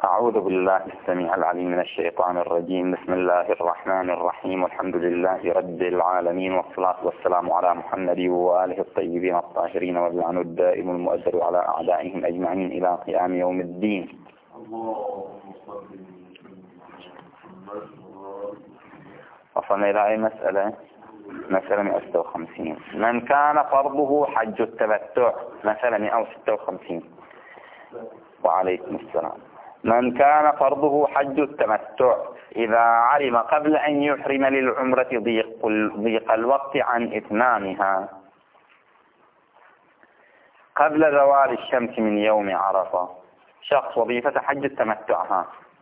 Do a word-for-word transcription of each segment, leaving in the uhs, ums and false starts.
أعوذ بالله السميع العليم من الشيطان الرجيم. بسم الله الرحمن الرحيم، والحمد لله رب العالمين، والصلاة والسلام على محمد وآله الطيبين الطاهرين، واللعن الدائم المؤثر على أعدائهم أجمعين إلى قيام يوم الدين. وصلنا إلى أي مسألة؟ مسألة مئة وستة وخمسين. من كان فرضه حج التمتع. مسألة مئة وستة وخمسين. وعليكم السلام. من كان فرضه حج التمتع إذا علم قبل أن يحرم للعمرة ضيق, ضيق الوقت عن إتمامها قبل زوال الشمس من يوم عرفة. شخص وظيفة حج التمتع، ها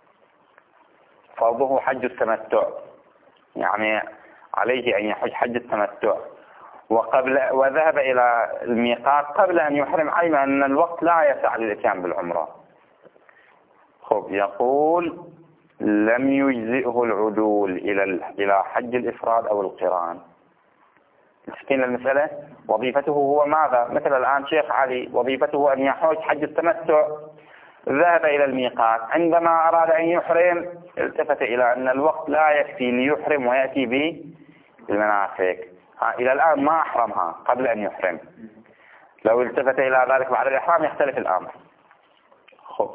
فرضه حج التمتع، يعني عليه أن يحج حج التمتع، وقبل وذهب إلى الميقات قبل أن يحرم، علم أن الوقت لا يسع للإتيان بالعمرة. خب يقول لم يجزئه العدول إلى إلى حج الإفراد أو القران. مسكين المسألة. وظيفته هو ماذا؟ مثل الآن شيخ علي وظيفته أن يحج حج التمتع، ذهب إلى الميقات، عندما أراد أن يحرم التفت إلى أن الوقت لا يكفي ليحرم ويأتي بالمناسك. إلى الآن ما أحرمها قبل أن يحرم. لو التفت إلى ذلك بعد الإحرام يختلف الأمر. خب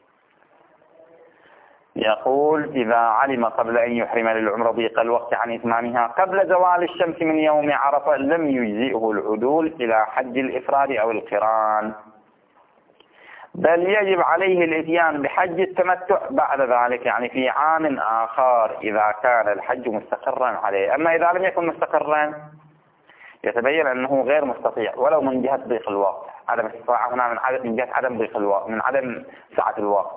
يقول إذا علم قبل أن يحرم للعمرة ضيق الوقت عن إتمامها قبل زوال الشمس من يوم عرفة لم يجزئه العدول إلى حج الإفراد أو القران، بل يجب عليه الإتيان بحج التمتع بعد ذلك، يعني في عام آخر إذا كان الحج مستقرا عليه. أما إذا لم يكن مستقرا يتبين أنه غير مستطيع، ولو من جهة ضيق الوقت، عدم استطاعة هنا من عدم من جهة عدم ضيق الوقت، من عدم سعة الوقت.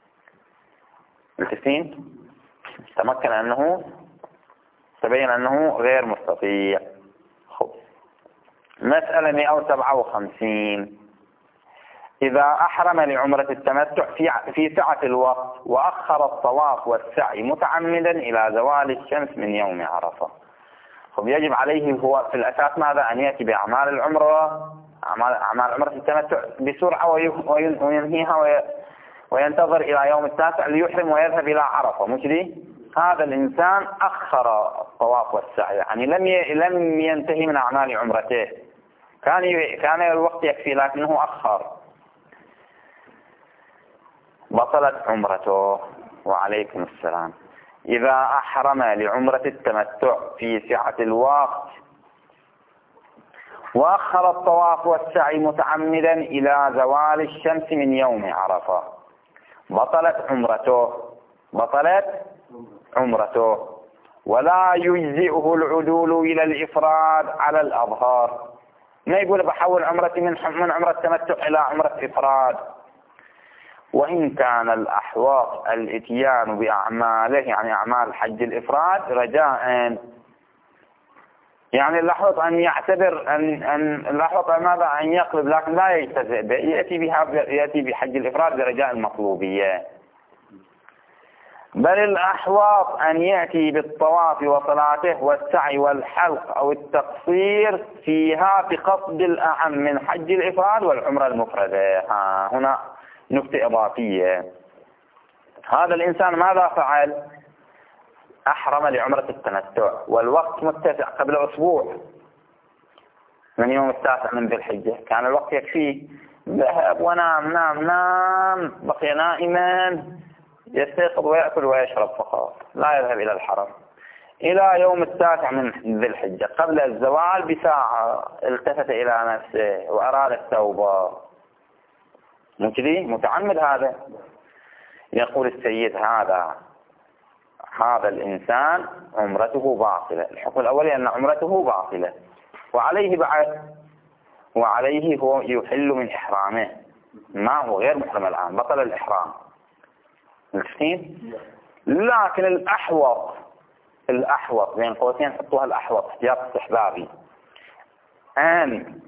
التسين تمكن أنه تبين أنه غير مستطيع. خب مسألة مئة وسبعة وخمسين. إذا أحرم لعمرة التمتع في في سعة الوقت وأخر الطواف والسعي متعمدا إلى زوال الشمس من يوم عرفة، خب يجب عليه هو في الأساس ماذا؟ أن يأتي بأعمال العمرة، أعمال أعمال عمرة التمتع بسرعة وينهيها وينتظر إلى يوم التاسع ليحرم ويذهب إلى عرفة. مش دي؟ هذا الإنسان أخر الطواف والسعي، يعني لم لم ينتهي من أعمال عمرته، كان كان الوقت يكفي لكنه أخر، بطلت عمرته. وعليكم السلام. إذا أحرم لعمرة التمتع في سعة الوقت وأخر الطواف والسعي متعمدا إلى زوال الشمس من يوم عرفة بطلت عمرته بطلت عمرته ولا يجزئه العدول إلى الإفراد على الأظهار. ما يقول بحول عمرتي من من عمرة التمتع إلى عمرة إفراد، وإن كان الأحوط الاتيان بأعماله، يعني أعمال حج الإفراد رجاء، يعني الأحوط أن يعتبر أن أن الأحوط ماذا؟ أن يقلب، لكن لا يجتزئ به، يأتي بها يأتي بحج الإفراد برجاء المطلوبية. بل الأحوط أن يأتي بالطواف وصلاته والسعي والحلق أو التقصير فيها بقصد الأعم من حج الإفراد والعمرة المفردة. ها هنا نقطة إضافية. هذا الإنسان ماذا فعل؟ أحرم لعمرة التمتع والوقت متسع قبل أسبوع من يوم التاسع من ذي الحجة، كان الوقت يكفيه، ذهب ونام نام نام بقي نائما، يستيقظ ويأكل ويشرب فقط، لا يذهب إلى الحرم. إلى يوم التاسع من ذي الحجة قبل الزوال بساعة التفت إلى نفسه وأراد التوبة. مجري متعمد هذا. يقول السيد هذا هذا الإنسان عمرته باطلة. الحكم الأولي أن عمرته باطلة، وعليه بعد وعليه هو يحل من إحرامه، ما هو غير محرم الآن، بطل الإحرام. لكن الأحوط الأحوط بين قوسين حطوها الأحوط احتياط استحبابي، أن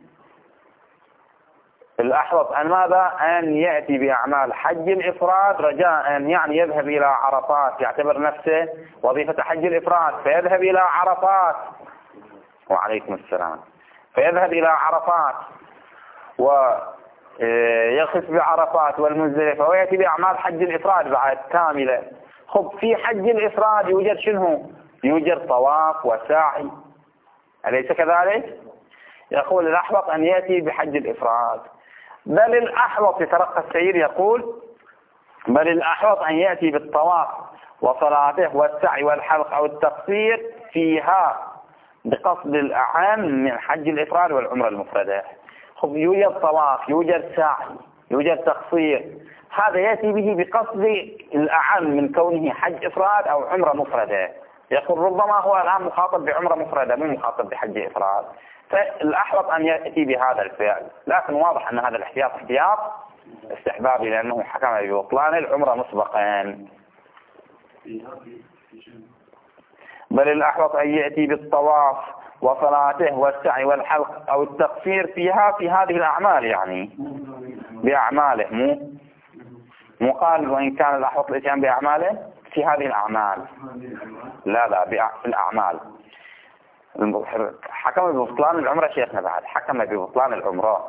الأحوط أن ماذا؟ أن يأتي بأعمال حج الإفراد رجاء، يعني يذهب إلى عرفات، يعتبر نفسه وظيفة حج الإفراد فيذهب إلى عرفات. وعليكم السلام. فيذهب إلى عرفات و يقف بعرفات والمزدلفة ويأتي بأعمال حج الإفراد بعد كاملة. خب في حج الإفراد يوجد شنو؟ يوجد طواف وسعي، أليس كذلك؟ يقول الأحوط أن يأتي بحج الإفراد. بل الأحوط يترقى السير يقول بل الأحوط أن يأتي بالطواف وصلاته والسعي والحلق أو التقصير فيها بقصد الأعم من حج الإفراد والعمرة المفردة. خب يوجد طواف، يوجد سعي، يوجد تقصير، هذا يأتي به بقصد الأعم من كونه حج إفراد أو عمرة مفردة. يقول ربما هو الآن مخاطب بعمرة مفردة مو مخاطب بحج إفراد، فالأحوط أن يأتي بهذا الفعل. لكن واضح أن هذا الاحتياط احتياط استحبابي لأنه حكم ببطلان العمرة مسبقا. بل الأحوط أن يأتي بالطواف وصلاته والسعي والحلق أو التقصير فيها في هذه الأعمال، يعني بأعماله، مو مو قال وإن كان الأحوط الإتيان بأعماله في هذه الأعمال، لا لا في الأعمال. حكم ببطلان العمرة شيخنا، بعد حكم ببطلان العمرة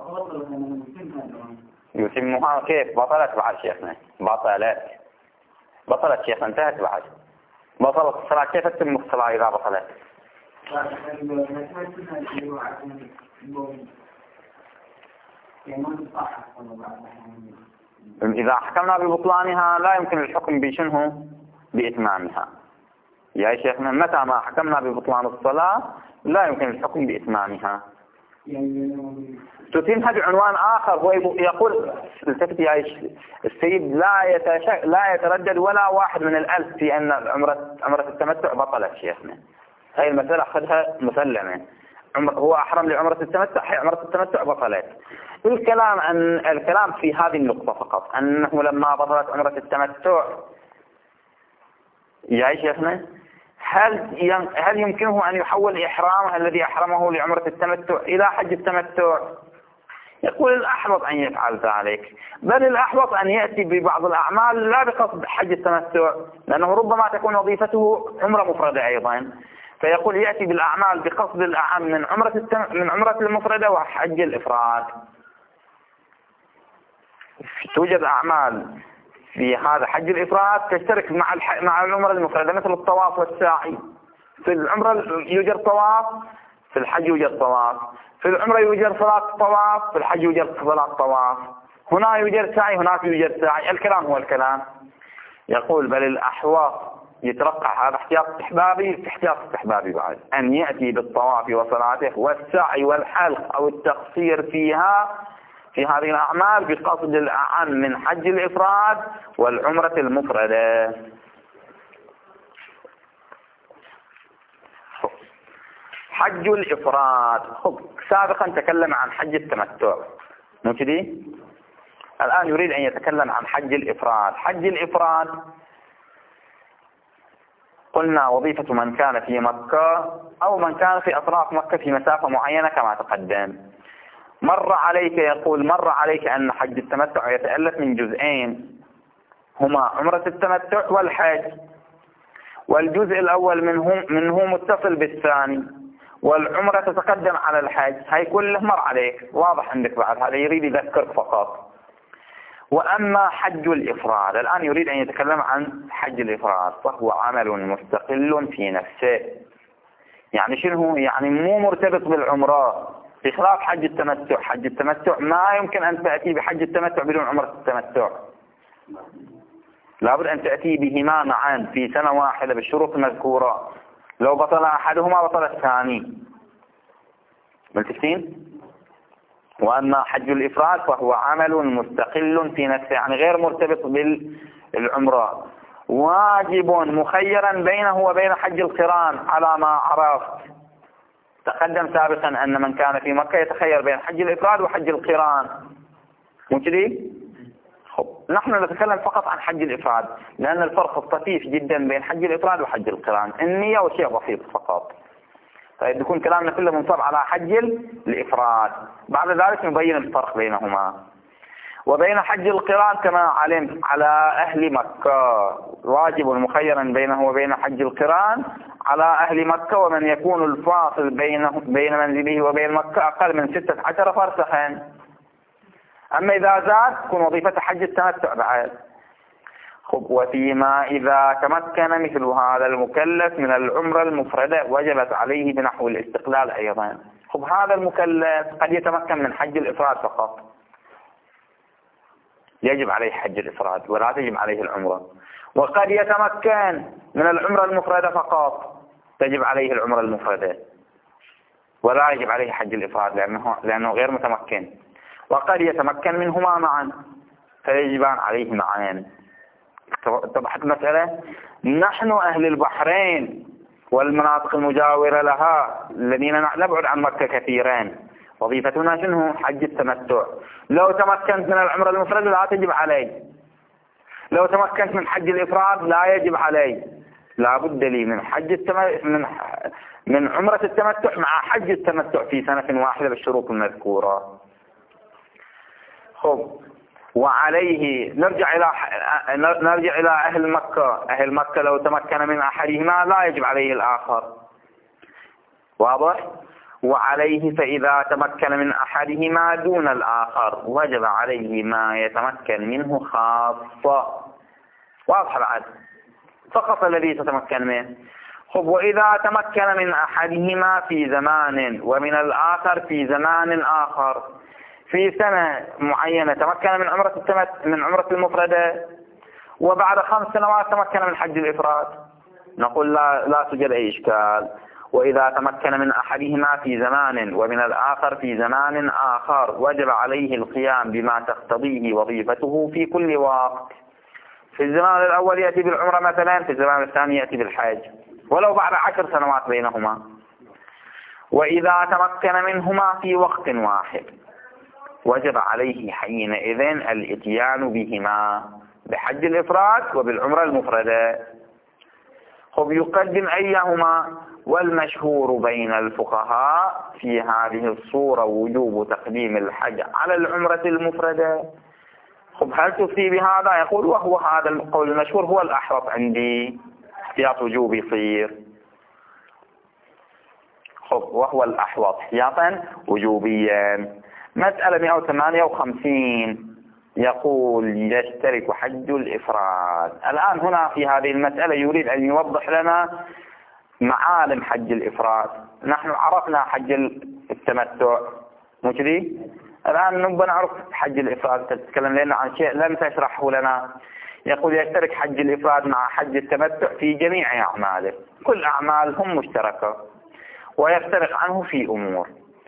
يتمها كيف؟ بطلت بعد شيخنا، بطلت بطلت شيخنا، انتهت بعد بطلت الصلاة. كيف تتم الصلاة إذا بطلت؟ إذا حكمنا ببطلانها لا يمكن الحكم بشنه بإتمامها يا شيخنا. متى ما حكمنا ببطلان الصلاة لا يمكن الحكم بإتمامها. تتمها بعنوان آخر، هو يقول التفت يا السيد لا يتشك لا يتردد ولا واحد من الألف في أن عمرة عمرة التمتع بطلت شيخنا. هاي المسألة أخذها مسلمة. هو أحرم لعمرة التمتع، هي عمرة التمتع بطلت. الكلام أن الكلام في هذه النقطة فقط، أنه لما بطلت عمرة التمتع يا شيخنا هل هل يمكنه أن يحول إحرامه الذي أحرمه لعمرة التمتع إلى حج التمتع؟ يقول الأحوط أن يفعل ذلك، بل الأحوط أن يأتي ببعض الأعمال لا بقصد حج التمتع، لأنه ربما تكون وظيفته عمرة مفردة أيضا. فيقول يأتي بالأعمال بقصد الأعم من عمرة التم... من عمرة المفردة وحج الإفراد. توجد أعمال في هذا حج الإفراد تشترك مع الح... مع العمرة المفردة، مثل الطواف والسعي. في العمرة يوجد طواف، في الحج يوجد طواف. في العمرة يوجد صلاة طواف، في الحج يوجد صلاة طواف. هنا يوجد سعي، هناك يوجد سعي. الكلام هو الكلام. يقول بل الأحواط يترقع هذا احتياط استحبابي في احتياط استحبابي بعد أن يأتي بالطواف وصلاته والسعي والحلق أو التقصير فيها في هذه الأعمال بقصد الأعم من حج الإفراد والعمرة المفردة. حج الإفراد سابقا تكلم عن حج التمتع، مو كذي؟ الآن يريد أن يتكلم عن حج الإفراد. حج الإفراد قلنا وظيفة من كان في مكة أو من كان في أطراف مكة في مسافة معينة كما تقدم. مر عليك يقول مر عليك أن حج التمتع يتألف من جزئين، هما عمرة التمتع والحج، والجزء الأول منه منه متصل بالثاني، والعمرة تتقدم على الحج. هاي كله مر عليك، واضح عندك بعد، هذا يريد يذكرك فقط. وأما حج الإفراد الآن يريد أن يتكلم عن حج الإفراد، فهو عمل مستقل في نفسه. يعني شنو؟ يعني مو مرتبط بالعمرة، بخلاف حج التمتع. حج التمتع ما يمكن أن تأتي بحج التمتع بدون عمرة التمتع، لابد أن تأتي بهما معا في سنة واحدة بالشروط المذكورة. لو بطل أحدهما بطل الثاني. ملتفتين؟ وأما حج الإفراد فهو عمل مستقل في نفسه، يعني غير مرتبط بالعمرة، واجب مخيرا بينه وبين حج القران على ما عرفت. تقدم سابقا أن من كان في مكة يتخير بين حج الإفراد وحج القران، مو كذي؟ نحن نتكلم فقط عن حج الإفراد لأن الفرق طفيف جدا بين حج الإفراد وحج القران، النية وشيء بسيط فقط. طيب يكون كلامنا كله منصب على حج الإفراد، بعد ذلك نبين الفرق بينهما. وبين حج القران كما علمت على أهل مكة، واجب مخيرا بينه وبين حج القران على أهل مكة، ومن يكون الفاصل بينه بين منزله وبين مكة أقل من ستة عشر فرسخا. أما إذا زاد تكون وظيفة حج التمتع بعد. خب وفيما إذا تمكن مثل هذا المكلف من العمرة المفردة وجبت عليه بنحو الاستقلال أيضا. خب هذا المكلف قد يتمكن من حج الإفراد فقط، يجب عليه حج الإفراد ولا تجب عليه العمرة، وقد يتمكن من العمرة المفردة فقط تجب عليه العمرة المفردة ولا يجب عليه حج الإفراد لأنه, لأنه غير متمكن، وقد يتمكن منهما معا فيجبان عليه معا. اتضحت المسألة؟ نحن أهل البحرين والمناطق المجاورة لها الذين نبعد عن مكة كثيرا وظيفتنا شنو؟ حج التمتع. لو تمكنت من العمرة المفردة لا تجب علي، لو تمكنت من حج الإفراد لا يجب علي، لا بد لي من حج التمتع من من عمرة التمتع مع حج التمتع في سنة واحدة بالشروط المذكورة. خب وعليه نرجع إلى نرجع إلى أهل مكة. أهل مكة لو تمكن من أحدهما لا يجب عليه الآخر، واضح؟ وعليه فإذا تمكن من أحدهما دون الآخر وجب عليه ما يتمكن منه خاصة. واضح بعد؟ فقط الذي تتمكن منه. خب وإذا تمكن من أحدهما في زمان ومن الآخر في زمان آخر، في سنة معينة تمكن من عمرة التمت من عمرة المفردة وبعد خمس سنوات تمكن من حج الإفراد، نقول لا لا توجد أي إشكال. وإذا تمكن من أحدهما في زمان ومن الآخر في زمان آخر وجب عليه القيام بما تقتضيه وظيفته في كل وقت. في الزمان الأول يأتي بالعمرة مثلا، في الزمان الثاني يأتي بالحج ولو بعد عشر سنوات بينهما. وإذا تمكن منهما في وقت واحد وجب عليه حينئذ الاتيان بهما بحج الإفراد وبالعمرة المفردة. خب يقدم أيهما؟ والمشهور بين الفقهاء في هذه الصورة وجوب تقديم الحج على العمرة المفردة. خب هل تفتي بهذا؟ يقول وهو هذا القول المشهور هو الأحوط عندي، احتياط وجوب يصير. خب وهو الأحوط احتياطا وجوبيا. مسألة مئة وثمانية وخمسين يقول يشترك حج الإفراد. الآن هنا في هذه المسألة يريد أن يوضح لنا معالم حج الإفراد. نحن عرفنا حج التمتع مو كذي؟ الآن نبغى نعرف حج الإفراد. تتكلم لنا عن شيء لم تشرحه لنا. يقول يشترك حج الإفراد مع حج التمتع في جميع أعماله، كل أعمالهم مشتركة، ويفترق عنه في أمور.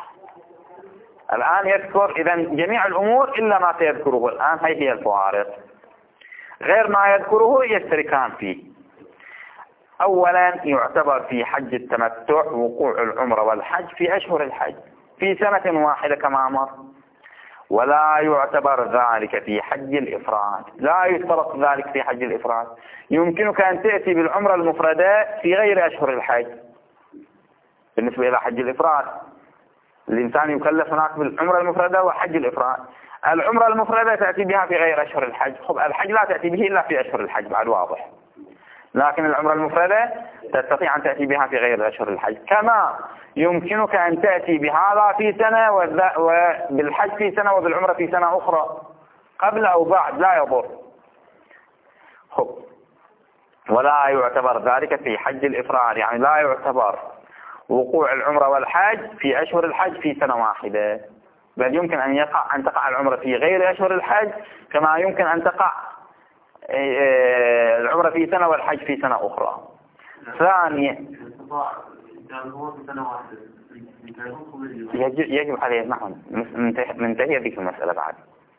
الآن يذكر إذا جميع الأمور إلا ما سيذكره الآن، هي هي الفوارق. غير ما يذكره يشتركان فيه. أولا يعتبر في حج التمتع وقوع العمرة والحج في أشهر الحج في سنة واحدة كما أمر، ولا يعتبر ذلك في حج الإفراد. لا يشترط ذلك في حج الإفراد. يمكنك أن تأتي بالعمرة المفردة في غير أشهر الحج. بالنسبة إلى حج الإفراد الإنسان يكلف هناك بالعمرة المفردة وحج الإفراد. العمرة المفردة تأتي بها في غير أشهر الحج. خب الحج لا تأتي به إلا في أشهر الحج بعد، واضح. لكن العمرة المفردة تستطيع أن تأتي بها في غير أشهر الحج. كما يمكنك أن تأتي بهذا في سنة وبالحج في سنة وبالعمرة في سنة أخرى قبل أو بعد، لا يضر. خب ولا يعتبر ذلك في حج الإفراد، يعني لا يعتبر وقوع العمرة والحج في أشهر الحج في سنة واحدة، بل يمكن أن يقع أن تقع العمرة في غير أشهر الحج كما يمكن أن تقع العمرة في سنة والحج في سنة أخرى. ثانيا يجب عليه، نعم منتهي ذيك المسألة بعد.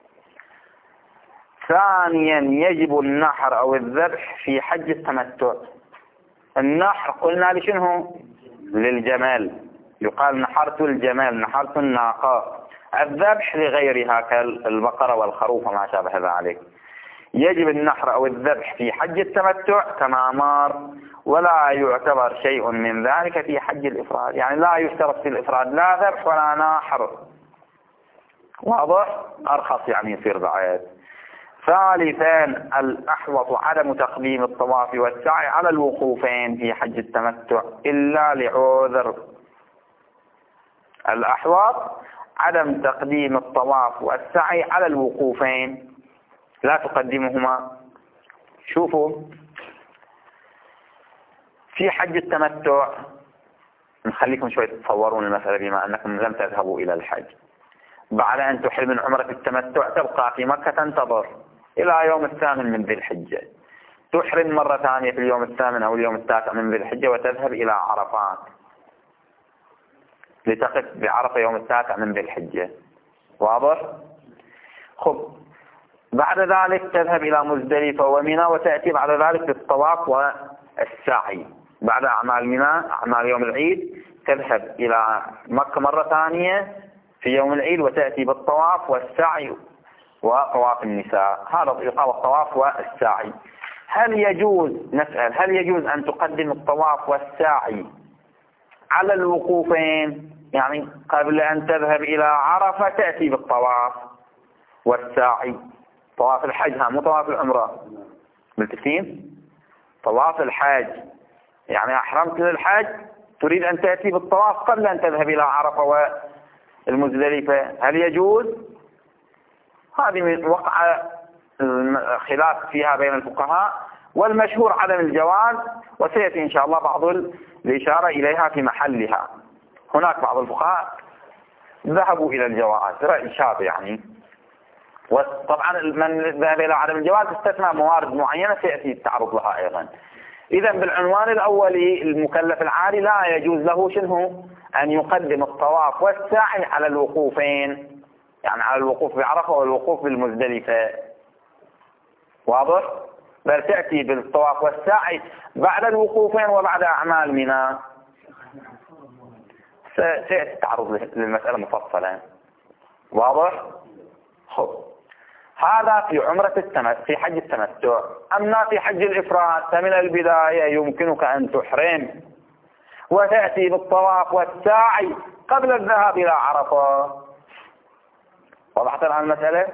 ثانيا يجب النحر أو الذبح في حج التمتع. النحر قلنا لشنه؟ للجمال، يقال نحرت الجمال، نحرت الناقة. الذبح لغيرها كالبقرة والخروف وما شابه ذلك. يجب النحر أو الذبح في حج التمتع كما مر، ولا يعتبر شيء من ذلك في حج الإفراد. يعني لا يشترط في الإفراد لا ذبح ولا نحر، واضح؟ أرخص يعني يصير بعد. ثالثا الأحوط عدم تقديم الطواف والسعي على الوقوفين في حج التمتع إلا لعذر. الأحوط عدم تقديم الطواف والسعي على الوقوفين، لا تقدمهما. شوفوا في حج التمتع، نخليكم شوي تتصورون المسألة بما أنكم لم تذهبوا إلى الحج. بعد أن تحرم من عمرة التمتع تبقى في مكة تنتظر إلى يوم الثامن من ذي الحجة، تحرم مرة ثانية في اليوم الثامن أو اليوم التاسع من ذي الحجة وتذهب إلى عرفات لتقف بعرفة يوم التاسع من ذي الحجة. واضح؟ خب بعد ذلك تذهب إلى مزدلفة ومنى وتأتي بعد ذلك بالطواف والسعي. بعد أعمال منى أعمال يوم العيد تذهب إلى مكة مرة ثانية في يوم العيد وتأتي بالطواف والسعي وطواف النساء. هذا إيقاع الطواف والسعي. هل يجوز نسأل هل يجوز أن تقدم الطواف والسعي على الوقوفين؟ يعني قبل أن تذهب إلى عرفة تأتي بالطواف والسعي، طواف الحج ها مو طواف العمرة، ملتفين؟ طواف الحج يعني أحرمت للحج تريد أن تأتي بالطواف قبل أن تذهب إلى عرفة والمزدلفة، هل يجوز؟ هذه وقع خلاف فيها بين الفقهاء، والمشهور عدم الجواز، وسيأتي إن شاء الله بعض الإشارة إليها في محلها. هناك بعض الفقهاء ذهبوا إلى الجواز، رأي شاذ يعني، وطبعا من ذهب إلى عدم الجواز استثنى موارد معينة سيأتي التعرض لها أيضا. إذا بالعنوان الأولي المكلف العادي لا يجوز له شنو أن يقدم الطواف والسعي على الوقوفين، يعني على الوقوف بعرفة والوقوف بالمزدلفة. واضح؟ بل تأتي بالطواف والسعي بعد الوقوفين وبعد أعمال منى. سيأتي التعرض للمسألة مفصلا. واضح؟ خب هذا في عمرة التمتع في حج التمتع. أما في حج الإفراد فمن البداية يمكنك أن تحرم وتأتي بالطواف والسعي قبل الذهاب إلى عرفة. وضحت الآن المسألة؟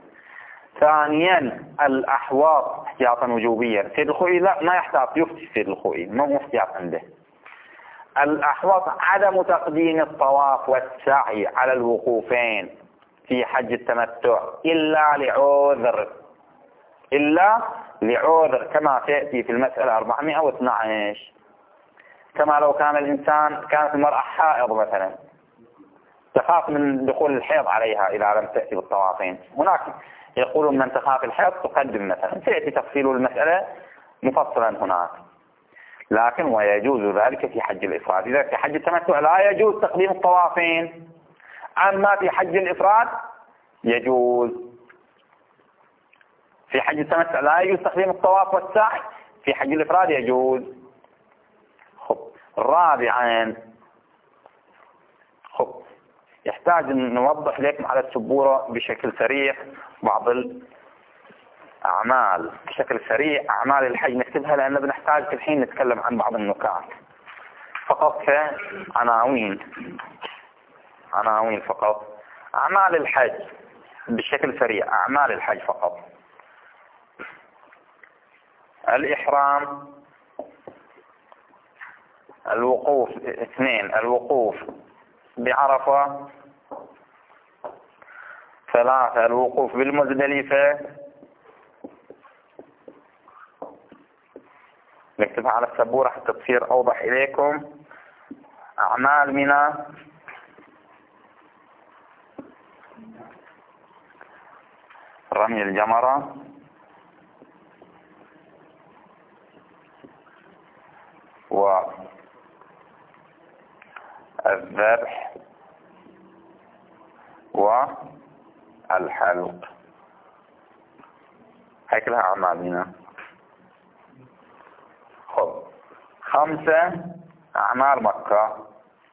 ثانيا الأحواض احتياطا وجوبيا. سيد الخوئي لا ما يحتاط، يفتي سيد الخوئي ما احتياط عنده. الأحواض عدم تقديم الطواف والسعي على الوقوفين في حج التمتع إلا لعذر، إلا لعذر كما سيأتي في المسألة أربعمائة واثني عشر. كما لو كان الإنسان كانت المرأة حائض مثلا تخاف من دخول الحيض عليها إذا لم تأتي بالطوافين، هناك يقولون من تخاف الحيض تقدم مثلا، سيأتي تفصيل المسألة مفصلا هناك. لكن ويجوز ذلك في حج الإفراد. إذا في حج التمتع لا يجوز تقديم الطوافين، أما في حج الإفراد يجوز. في حج التمتع لا يجوز تقديم الطواف والسعي، في حج الإفراد يجوز. خب رابعا، خب يحتاج أن نوضح لكم على السبورة بشكل سريع بعض الأعمال بشكل سريع. أعمال الحج نكتبها لأن بنحتاج في الحين نتكلم عن بعض النكات فقط كعناوين، عناوين فقط. أعمال الحج بشكل سريع، أعمال الحج فقط. الإحرام، الوقوف اثنين، الوقوف بعرفة، ثلاثة الوقوف بالمزدلفة، نكتبها على السبورة حتى تصير أوضح إليكم. أعمال منى، رمي الجمرة، والذبح والحلق. هاي كلها أعمال منى. خب خمسة أعمال مكة،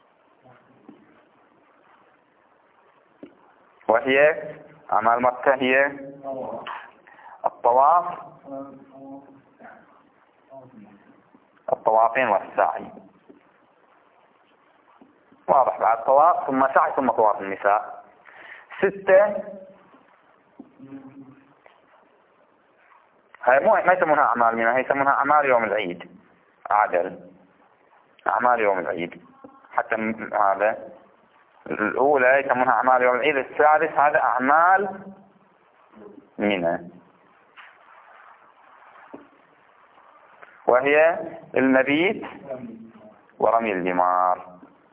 وهي أعمال مكة هي الطواف، الطوافين والسعي. واضح؟ بعد الطواف ثم سعي ثم طواف النساء. ستة هاي مو ما يسمونها أعمال منها، هي يسمونها أعمال يوم العيد. عادل أعمال يوم العيد حتى هذا الأولى يسمونها أعمال يوم العيد، الثالث هذا أعمال منى، وهي المبيت ورمي الجمار.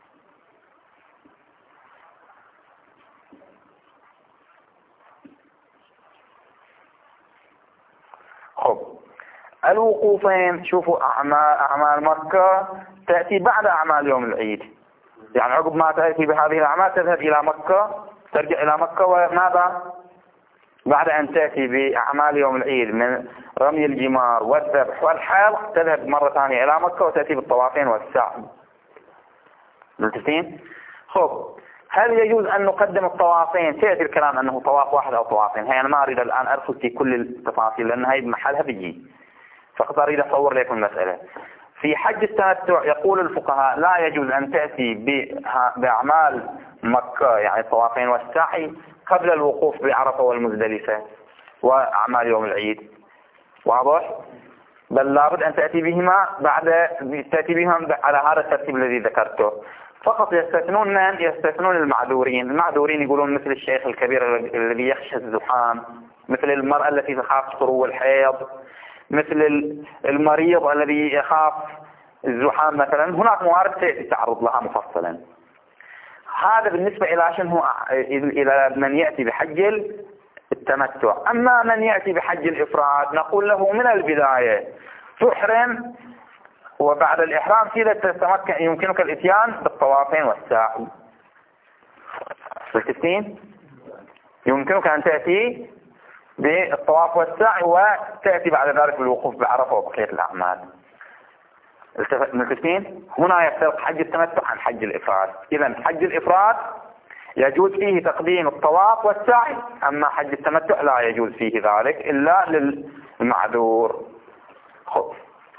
خب الوقوفين، شوفوا أعمال أعمال مكة تأتي بعد أعمال يوم العيد، يعني عقب ما تأتي بهذه الأعمال تذهب إلى مكة، ترجع إلى مكة، وماذا بعد أن تأتي بأعمال يوم العيد من رمي الجمار والذبح والحلق تذهب مرة ثانية إلى مكة وتأتي بالطوافين والسعي. ملتفتين؟ خب هل يجوز أن نقدم الطوافين؟ سيأتي الكلام أنه طواف واحد أو طوافين، هي أنا ما أريد الآن أرفض في كل التفاصيل لأن هي بمحلها بيجي، فقط أريد أصور لكم المسألة. في حج التمتع يقول الفقهاء لا يجوز أن تأتي بأعمال مكة يعني الطوافين والسعي قبل الوقوف بعرفة والمزدلفة وأعمال يوم العيد، واضح؟ بل لابد أن تأتي بهما بعد تأتي بهما على هذا الترتيب الذي ذكرته. فقط يستثنون من؟ يستثنون المعذورين. المعذورين يقولون مثل الشيخ الكبير الذي يخشى الزحام، مثل المرأة التي تخاف خروج الحيض، مثل المريض الذي يخاف الزحام مثلا. هناك موارد سيأتي تعرض لها مفصلا. هذا بالنسبة إلى شنو؟ إلى من يأتي بحج التمتع. أما من يأتي بحج الإفراد نقول له من البداية تحرم، وبعد الإحرام كذا تتمكن يمكنك الإتيان بالطوافين والسعي. بالتسين يمكنك أن تأتي بالطواف والسعي وتأتي بعد ذلك بالوقوف بعرفة وبقية الأعمال. بالتسين هنا يفترق حج التمتع عن حج الإفراد. إذا حج الإفراد يجوز فيه تقديم الطواف والسعي، أما حج التمتع لا يجوز فيه ذلك إلا للمعذور. خب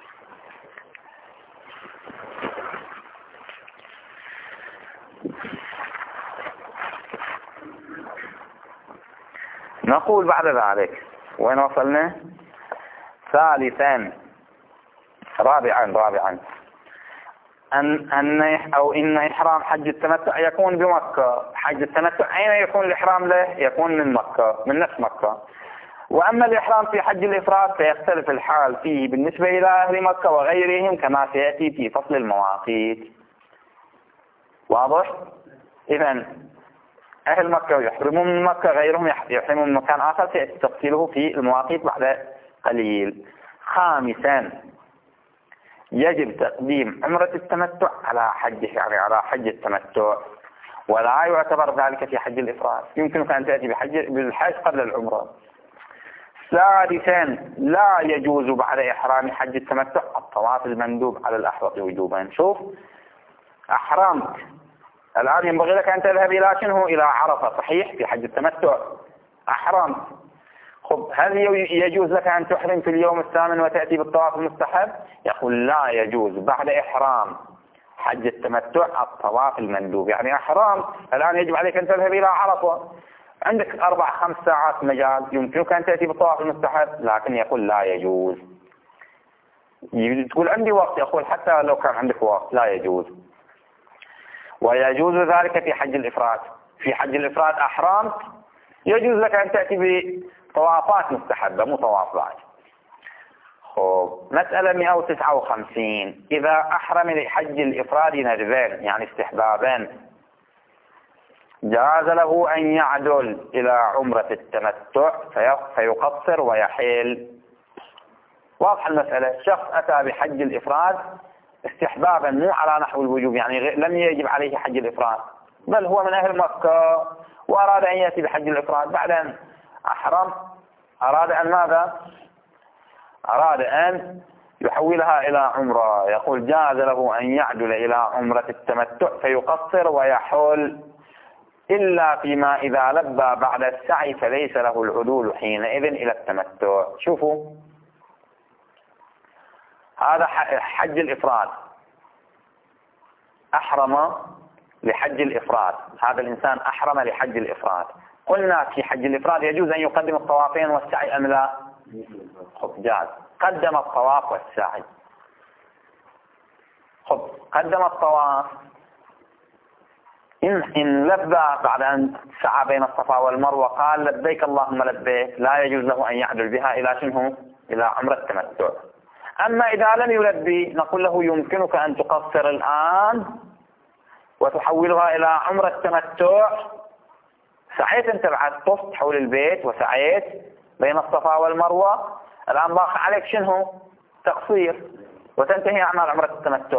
نقول بعد ذلك وين وصلنا؟ ثالثا رابعا رابعا أن أن أو إن إحرام حج التمتع يكون بمكة. حج التمتع أين يكون الإحرام له؟ يكون من مكة، من نفس مكة. وأما الإحرام في حج الإفراد فيختلف الحال فيه بالنسبة إلى أهل مكة وغيرهم كما سيأتي في فصل المواقيت. واضح؟ إذن أهل مكة يحرمون من مكة، غيرهم يحرمون من مكان آخر سيأتي تفصيله في المواقيت بعد قليل. خامسا يجب تقديم عمرة التمتع على حجه، يعني على حج التمتع، ولا يعتبر ذلك في حج الإفراد. يمكنك أن تأتي بحج بالحج قبل العمرة. سادسا لا يجوز بعد إحرام حج التمتع الطواف المندوب على الأحوط وجوبا. شوف أحرمت الآن ينبغي لك أن تذهب إلى شنو؟ إلى عرفة، صحيح؟ في حج التمتع أحرمت. خب هل يجوز لك أن تحرم في اليوم الثامن وتأتي بالطواف المستحب؟ يقول لا يجوز بعد إحرام حج التمتع الطواف المندوب. يعني أحرام الآن يجب عليك أن تذهب إلى عرفة، عندك أربع خمس ساعات مجال، يمكنك أن تأتي بالطواف المستحب، لكن يقول لا يجوز. تقول عندي وقت، يقول حتى لو كان عندك وقت لا يجوز. ويجوز ذلك في حج الإفراد. في حج الإفراد أحرمت يجوز لك أن تأتي بطوافات مستحبة مو طواف بعد. خب مسألة مئة وتسعة وخمسين إذا أحرم لحج الإفراد ندبان يعني استحبابا جاز له أن يعدل إلى عمرة التمتع فيقصر ويحل. واضح المسألة. شخص أتى بحج الإفراد استحبابا مو على نحو الوجوب، يعني لم يجب عليه حج الإفراد، بل هو من أهل مكة وأراد أن يأتي بحج الإفراد، بعد أن أحرم أراد أن ماذا؟ أراد أن يحولها إلى عمرة. يقول جاز له أن يعدل إلى عمرة التمتع فيقصر ويحول، إلا فيما إذا لبى بعد السعي فليس له العدول حينئذ إلى التمتع. شوفوا هذا حج الإفراد، أحرم لحج الإفراد، هذا الإنسان أحرم لحج الإفراد. قلنا في حج الإفراد يجوز أن يقدم الطوافين والسعي أم لا؟ خب جاز، قدم الطواف والسعي. خب قدم الطواف إن, إن لبى بعد أن سعى بين الصفا والمروة قال لبيك اللهم لبيك، لا يجوز له أن يعدل بها إلى شنو؟ إلى عمرة التمتع. أما إذا لم يلبي نقول له يمكنك أن تقصر الآن وتحولها إلى عمرة التمتع. سعيت أنت بعد طفت حول البيت وسعيت بين الصفا والمروة، الآن باقي عليك شنو؟ تقصير، وتنتهي أعمال عمرة التمتع،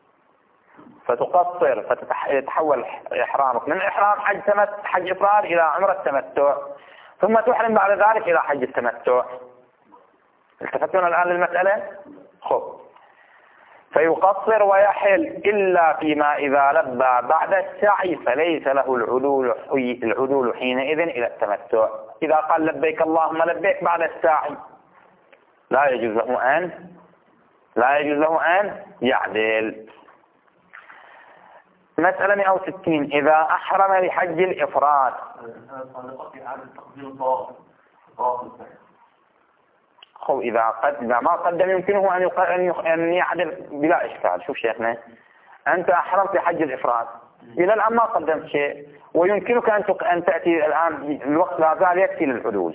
فتقصر فتتحول إحرامك من إحرام حج تمت حج إفراد إلى عمرة التمتع، ثم تحرم بعد ذلك إلى حج التمتع. التفتون الآن للمسألة؟ خب فيقصر ويحل إلا فيما إذا لبى بعد السعي فليس له العدول العدول حينئذ إلى التمتع. إذا قال لبيك اللهم لبيك بعد السعي لا يجوز له أن لا يجوز له أن يعدل. مسألة مئة وستين إذا أحرم لحج الإفراد. خو إذا قد إذا ما قدم يمكنه أن أن يعدل بلا إشكال. شوف شيخنا، أنت أحرمت لحج الإفراد إلى الآن ما قدمت شيء، ويمكنك أن أن تأتي الآن الوقت لا زال يكفي للعدول.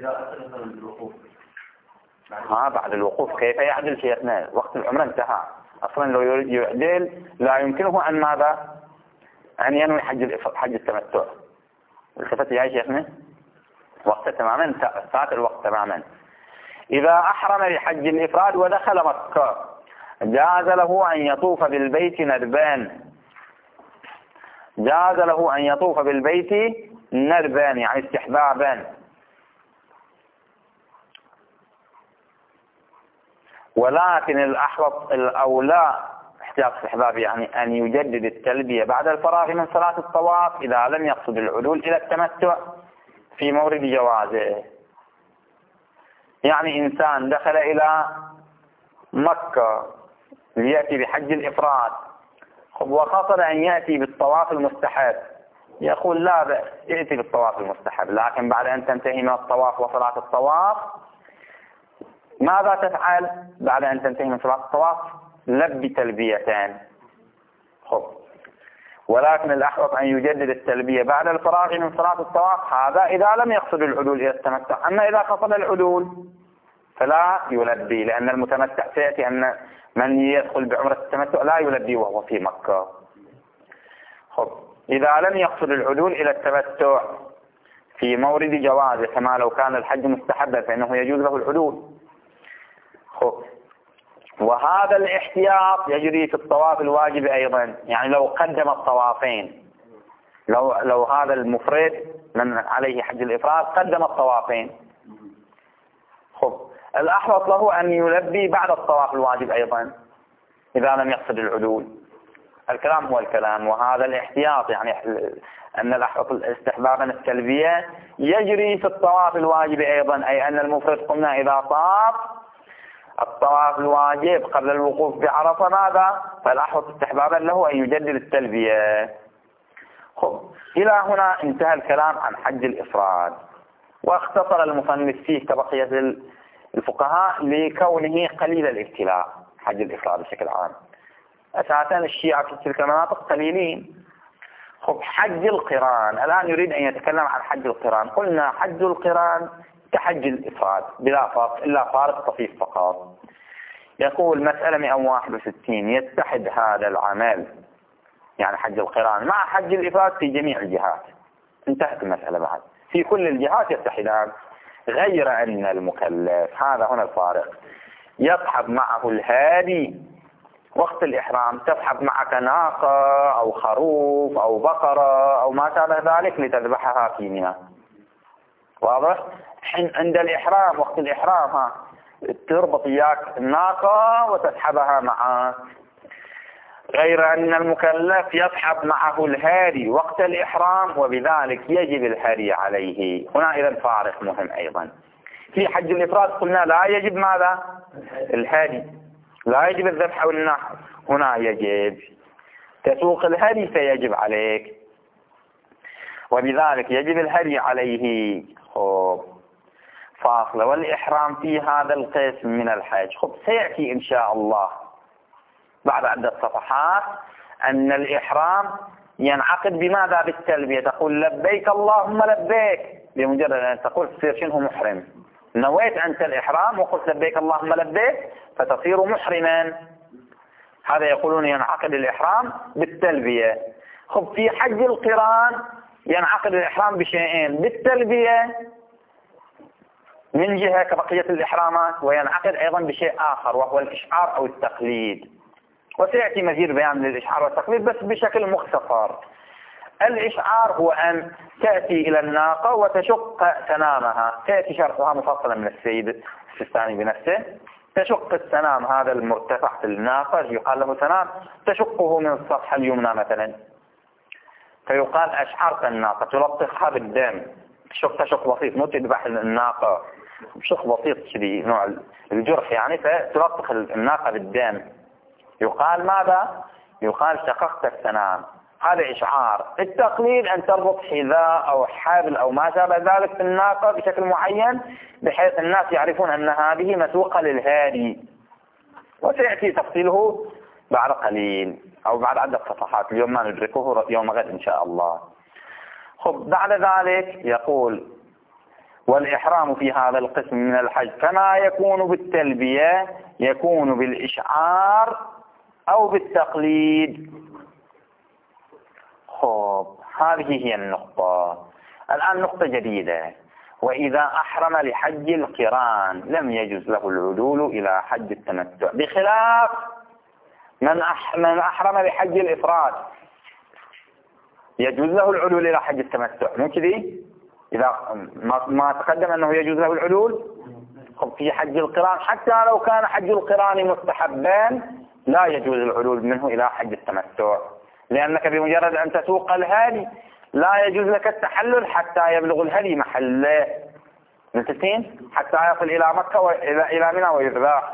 ها بعد الوقوف كيف يعدل شيخنا؟ وقت العمرة انتهى أصلا، لو يريد يعدل لا يمكنه أن ماذا؟ أن ينوي حج حج التمتع. التفت يا شيخنا وقت تماما، فات الوقت تماما. إذا أحرم لحج الإفراد ودخل مكة جاز له أن يطوف بالبيت ندبان. جاز له أن يطوف بالبيت ندبان يعني استحبابا، ولكن الأحوط الأولى احتياط استحباب يعني أن يجدد التلبية بعد الفراغ من صلاة الطواف إذا لم يقصد العدول إلى التمتع في مورد جوازه. يعني إنسان دخل إلى مكة ليأتي بحج الإفراد وقصد أن يأتي بالطواف المستحب، يقول لا بأس يأتي بالطواف المستحب، لكن بعد أن تنتهي من الطواف وصلاة الطواف ماذا تفعل؟ بعد أن تنتهي من صلاة الطواف لبي تلبيتان. خب ولكن الأحوط أن يجدد التلبية بعد الفراغ من صلاة الطواف، هذا إذا لم يقصد العدول إلى التمتع. أما إذا قصد العدول فلا يلبي، لأن المتمتع سيأتي أن من يدخل بعمرة التمتع لا يلبي وهو في مكة. خب إذا لم يقصد العدول إلى التمتع في مورد جوازه كما لو كان الحج مستحبا فإنه يجوز له العدول. خب وهذا الاحتياط يجري في الطواف الواجب أيضا، يعني لو قدم الطوافين، لو لو هذا المفرد من عليه حج الإفراد قدم الطوافين، خب الأحوط له أن يلبي بعد الطواف الواجب أيضا إذا لم يقصد العدول. الكلام هو الكلام، وهذا الاحتياط يعني أن الأحوط استحبابا التلبية يجري في الطواف الواجب أيضا، أي أن المفرد قلنا إذا طاف الطواف الواجب قبل الوقوف بعرفة ماذا؟ فالأحوط استحبابا له أن يجدد التلبية. خب إلى هنا انتهى الكلام عن حج الإفراد، واختصر المصنف فيه كبقية الفقهاء لكونه قليل الابتلاء. حج الإفراد بشكل عام أساسا الشيعة في تلك المناطق قليلين. خب حج القران الآن يريد أن يتكلم عن حج القران. قلنا حج القران كحج الإفراد بلا فرق إلا فارق طفيف فقط. يقول مسألة مئة وواحد وستين يتحد هذا العمل يعني حج القران مع حج الإفراد في جميع الجهات. انتهت المسألة بعد في كل الجهات يتحدان، غير أن المكلف هذا هنا الفارق يصحب معه الهادي وقت الإحرام، تصحب معك ناقة أو خروف أو بقرة أو ما شابه ذلك لتذبحها في منى. واضح؟ حين عند الإحرام وقت الإحرام ها تربط إياك الناقة وتسحبها معك، غير أن المكلف يصحب معه الهادي وقت الإحرام وبذلك يجب الهدي عليه. هنا إذا فارق مهم أيضا. في حج الإفراد قلنا لا يجب ماذا؟ الهدي، لا يجب الذبح أو النحر. هنا يجب تسوق الهدي فيجب عليك، وبذلك يجب الهدي عليه. خب فاصلة والإحرام في هذا القسم من الحج. خب سيأتي إن شاء الله بعد عدة صفحات أن الإحرام ينعقد بماذا؟ بالتلبية. تقول لبيك اللهم لبيك، بمجرد أن تقول تصير شنو؟ محرم. نويت أنت الإحرام وقلت لبيك اللهم لبيك فتصير محرما. هذا يقولون ينعقد الإحرام بالتلبية. خب في حج القران ينعقد الإحرام بشيئين، بالتلبية من جهة كبقية الإحرامات، وينعقد أيضا بشيء آخر وهو الإشعار أو التقليد، وسيأتي مزيد بيان للإشعار والتقليد بس بشكل مختصر. الإشعار هو أن تأتي إلى الناقة وتشق سنامها، تأتي شرحها مفصلا من السيد السيستاني بنفسه. تشق السنام هذا المرتفع في الناقة يقال له سنام، تشقه من الصفحة اليمنى مثلا، فيقال أشعرت الناقة، تلطخها بالدم، تشق تشق بسيط، مو تذبح الناقة شق بسيط كذي نوع الجرح يعني، فتلطخ الناقة بالدم. يقال ماذا؟ يقال شققت السنام، هذا إشعار. التقليد أن تربط حذاء أو حبل أو ما شابه ذلك في الناقة بشكل معين بحيث الناس يعرفون أن هذه مسوقة للهادي، وسيأتي تفصيله بعد قليل أو بعد عدة صفحات، اليوم ما ندركه، يوم غد إن شاء الله. خب بعد ذلك يقول والإحرام في هذا القسم من الحج كما يكون بالتلبية يكون بالإشعار أو بالتقليد. خب هذه هي النقطة. الآن نقطة جديدة، وإذا أحرم لحج القران لم يجوز له العدول إلى حج التمتع، بخلاف من من أحرم لحج الإفراد يجوز له العدول إلى حج التمتع، مو كذي؟ إذا ما تقدم أنه يجوز له العدول. خب في حج القران حتى لو كان حج القران مستحبا لا يجوز العدول منه إلى حج التمتع، لأنك بمجرد أن تسوق الهدي لا يجوز لك التحلل حتى يبلغ الهدي محله، متفقين؟ حتى يصل إلى مكة وإلى منى ويذبح.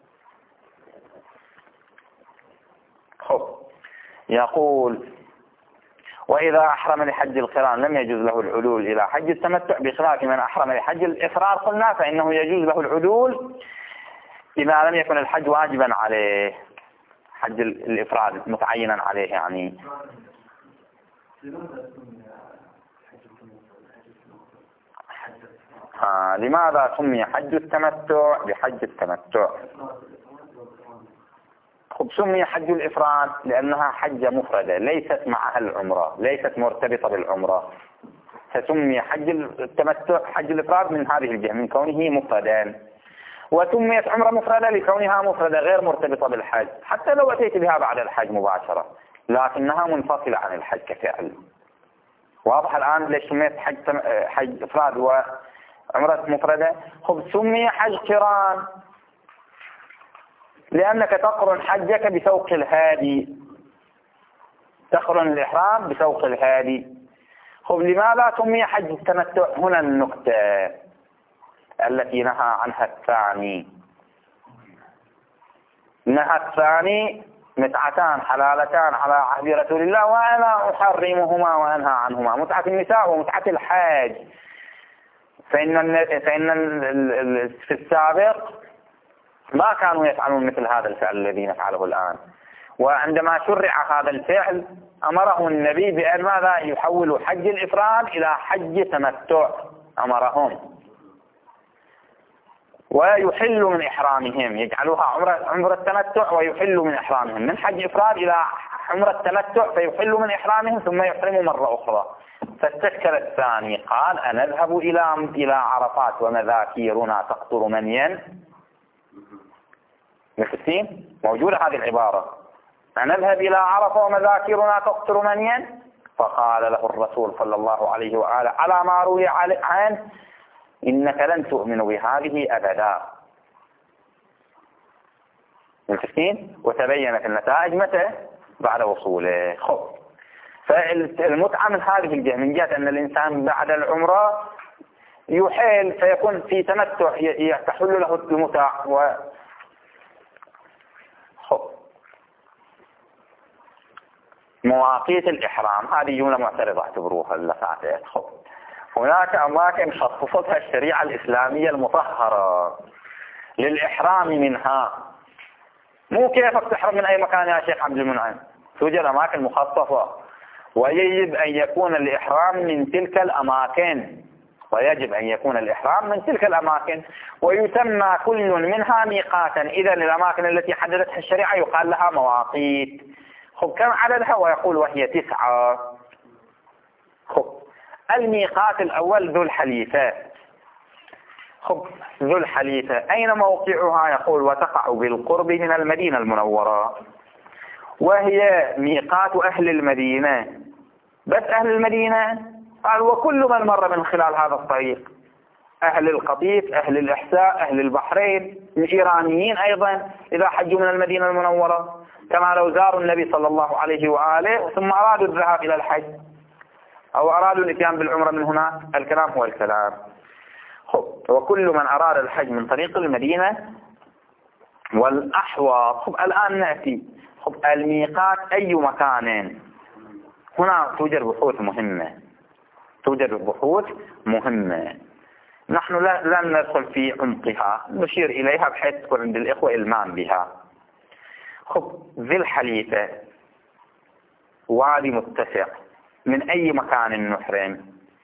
خب يقول وإذا أحرم لحج القران لم يجوز له العدول إلى حج التمتع، بخلاف من أحرم لحج الإفراد قلنا فإنه يجوز له العدول إذا لم يكن الحج واجبا عليه، حج الإفراد متعينا عليه يعني. آه لماذا سمي حج التمتع بحج التمتع؟ خب سمي حج الإفراد لأنها حجة مفردة ليست معها العمرة، ليست مرتبطة بالعمرة، فسمي حج التمتع حج الإفراد من هذه الجهة، من كونه مفردا. وسميت عمرة مفردة لكونها مفردة غير مرتبطة بالحج، حتى لو أتيت بها بعد الحج مباشرة لكنها منفصلة عن الحج كفعل. واضح الآن ليش سميت حج حج إفراد وعمرة مفردة؟ خب سمي حج قران لأنك تقرن حجك بسوق الهادي، تقرن الإحرام بسوق الهادي. خب لماذا سمي حج التمتع؟ هنا النقطة التي نهى عنها الثاني. نهى الثاني متعتان حلالتان على عهد رسول الله وأنا أحرمهما وأنهى عنهما، متعة النساء ومتعة الحاج. فإن فإن في السابق ما كانوا يفعلون مثل هذا الفعل الذي نفعله الآن، وعندما شرع هذا الفعل أمرهم النبي بأن ماذا؟ يحولوا حج الإفراد إلى حج تمتع، أمرهم ويحلوا من إحرامهم، يجعلوها عمرة عمرة تمتع ويحلوا من إحرامهم، من حج إفراد إلى عمرة تمتع فيحلوا من إحرامهم ثم يحرموا مرة أخرى. فاستشكل الثاني قال أنذهب إلى إلى عرفات ومذاكيرنا تقطر منيا، مفتين موجودة هذه العبارة، أنذهب إلى عرفة ومذاكيرنا تقطر منيا. فقال له الرسول صلى الله عليه وآله على ما روي عنه إنك لن تؤمن بهذه أبدا، مفتين. وتبينت النتائج متى؟ بعد وصوله. خب فالمتعة من هذه الجهة، من جهة أن الإنسان بعد العمرة يحيل فيكون في تمتع تحل له المتع و خب مواقيت الإحرام هذه جملة معترضة اعتبروها اللفاتات. خب هناك أماكن خصصتها الشريعة الإسلامية المطهرة للإحرام منها، مو كيفك تحرم من أي مكان يا شيخ عبد المنعم، توجد أماكن مخصصة ويجب أن يكون الإحرام من تلك الأماكن ويجب أن يكون الإحرام من تلك الأماكن ويسمى كل منها ميقاتا. إذا الأماكن التي حددتها الشريعة يقال لها مواقيت. خب كم عددها؟ ويقول وهي تسعة. خب الميقات الأول ذو الحليفة. خب ذو الحليفة أين موقعها؟ يقول وتقع بالقرب من المدينة المنورة، وهي ميقات أهل المدينة. بس أهل المدينة؟ قال وكل من مر من خلال هذا الطريق، أهل القطيف، أهل الإحساء، أهل البحرين، الإيرانيين أيضا إذا حجوا من المدينة المنورة، كما لو زاروا النبي صلى الله عليه وآله ثم أرادوا الذهاب إلى الحج أو أرادوا الإتيان بالعمرة من هناك. الكلام هو الكلام. خب وكل من أراد الحج من طريق المدينة والأحواض. خب الآن نأتي خب الميقات أي مكان. هنا توجد بحوث مهمة توجد بحوث مهمة نحن لن ندخل في عمقها، نشير إليها بحيث تكون عند الإخوة إلمام بها. خب ذي الحليفة وادي متسع، من أي مكان نحرم؟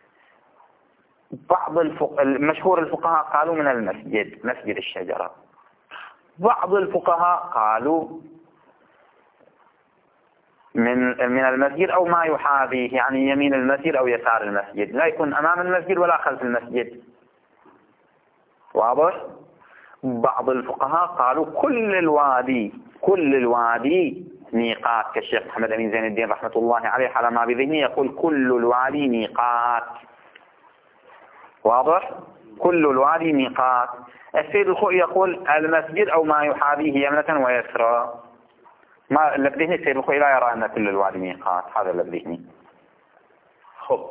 بعض الفق... المشهور الفقهاء قالوا من المسجد، مسجد الشجرة. بعض الفقهاء قالوا من من المسجد أو ما يحاذيه، يعني يمين المسجد أو يسار المسجد، لا يكون أمام المسجد ولا خلف المسجد. واضح؟ بعض الفقهاء قالوا كل الوادي كل الوادي ميقات، كالشيخ محمد أمين زين الدين رحمة الله عليه على ما بذهنه يقول كل الوادي ميقات. واضح؟ كل الوادي ميقات. السيد الخوئي يقول المسجد أو ما يحاذيه يمنة ويسرى. ما اللي بذهني السيد الخوئي لا يرى أن كل الوادي ميقات، هذا اللي بذهني. خب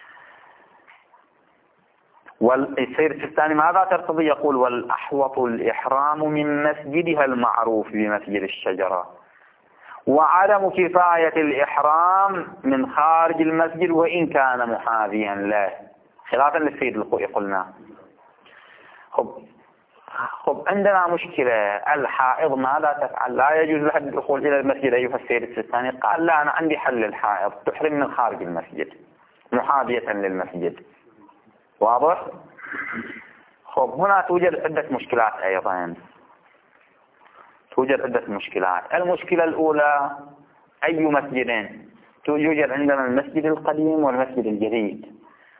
والسيد السيستاني ماذا ترتضي؟ يقول والأحوط الإحرام من مسجدها المعروف بمسجد الشجرة، وعدم كفاية الإحرام من خارج المسجد وإن كان محاذيا له، خلافا للسيد الخوئي قلنا. خب خب عندنا مشكلة، الحائض ماذا تفعل؟ لا يجوز لها الدخول إلى المسجد أيها السيد السيستاني. قال لا، أنا عندي حل الحائض، تحرم من خارج المسجد محاذية للمسجد. واضح؟ خب هنا توجد عدة مشكلات أيضا توجد عدة مشكلات. المشكلة الأولى أي مسجدين؟ يوجد عندنا المسجد القديم والمسجد الجديد.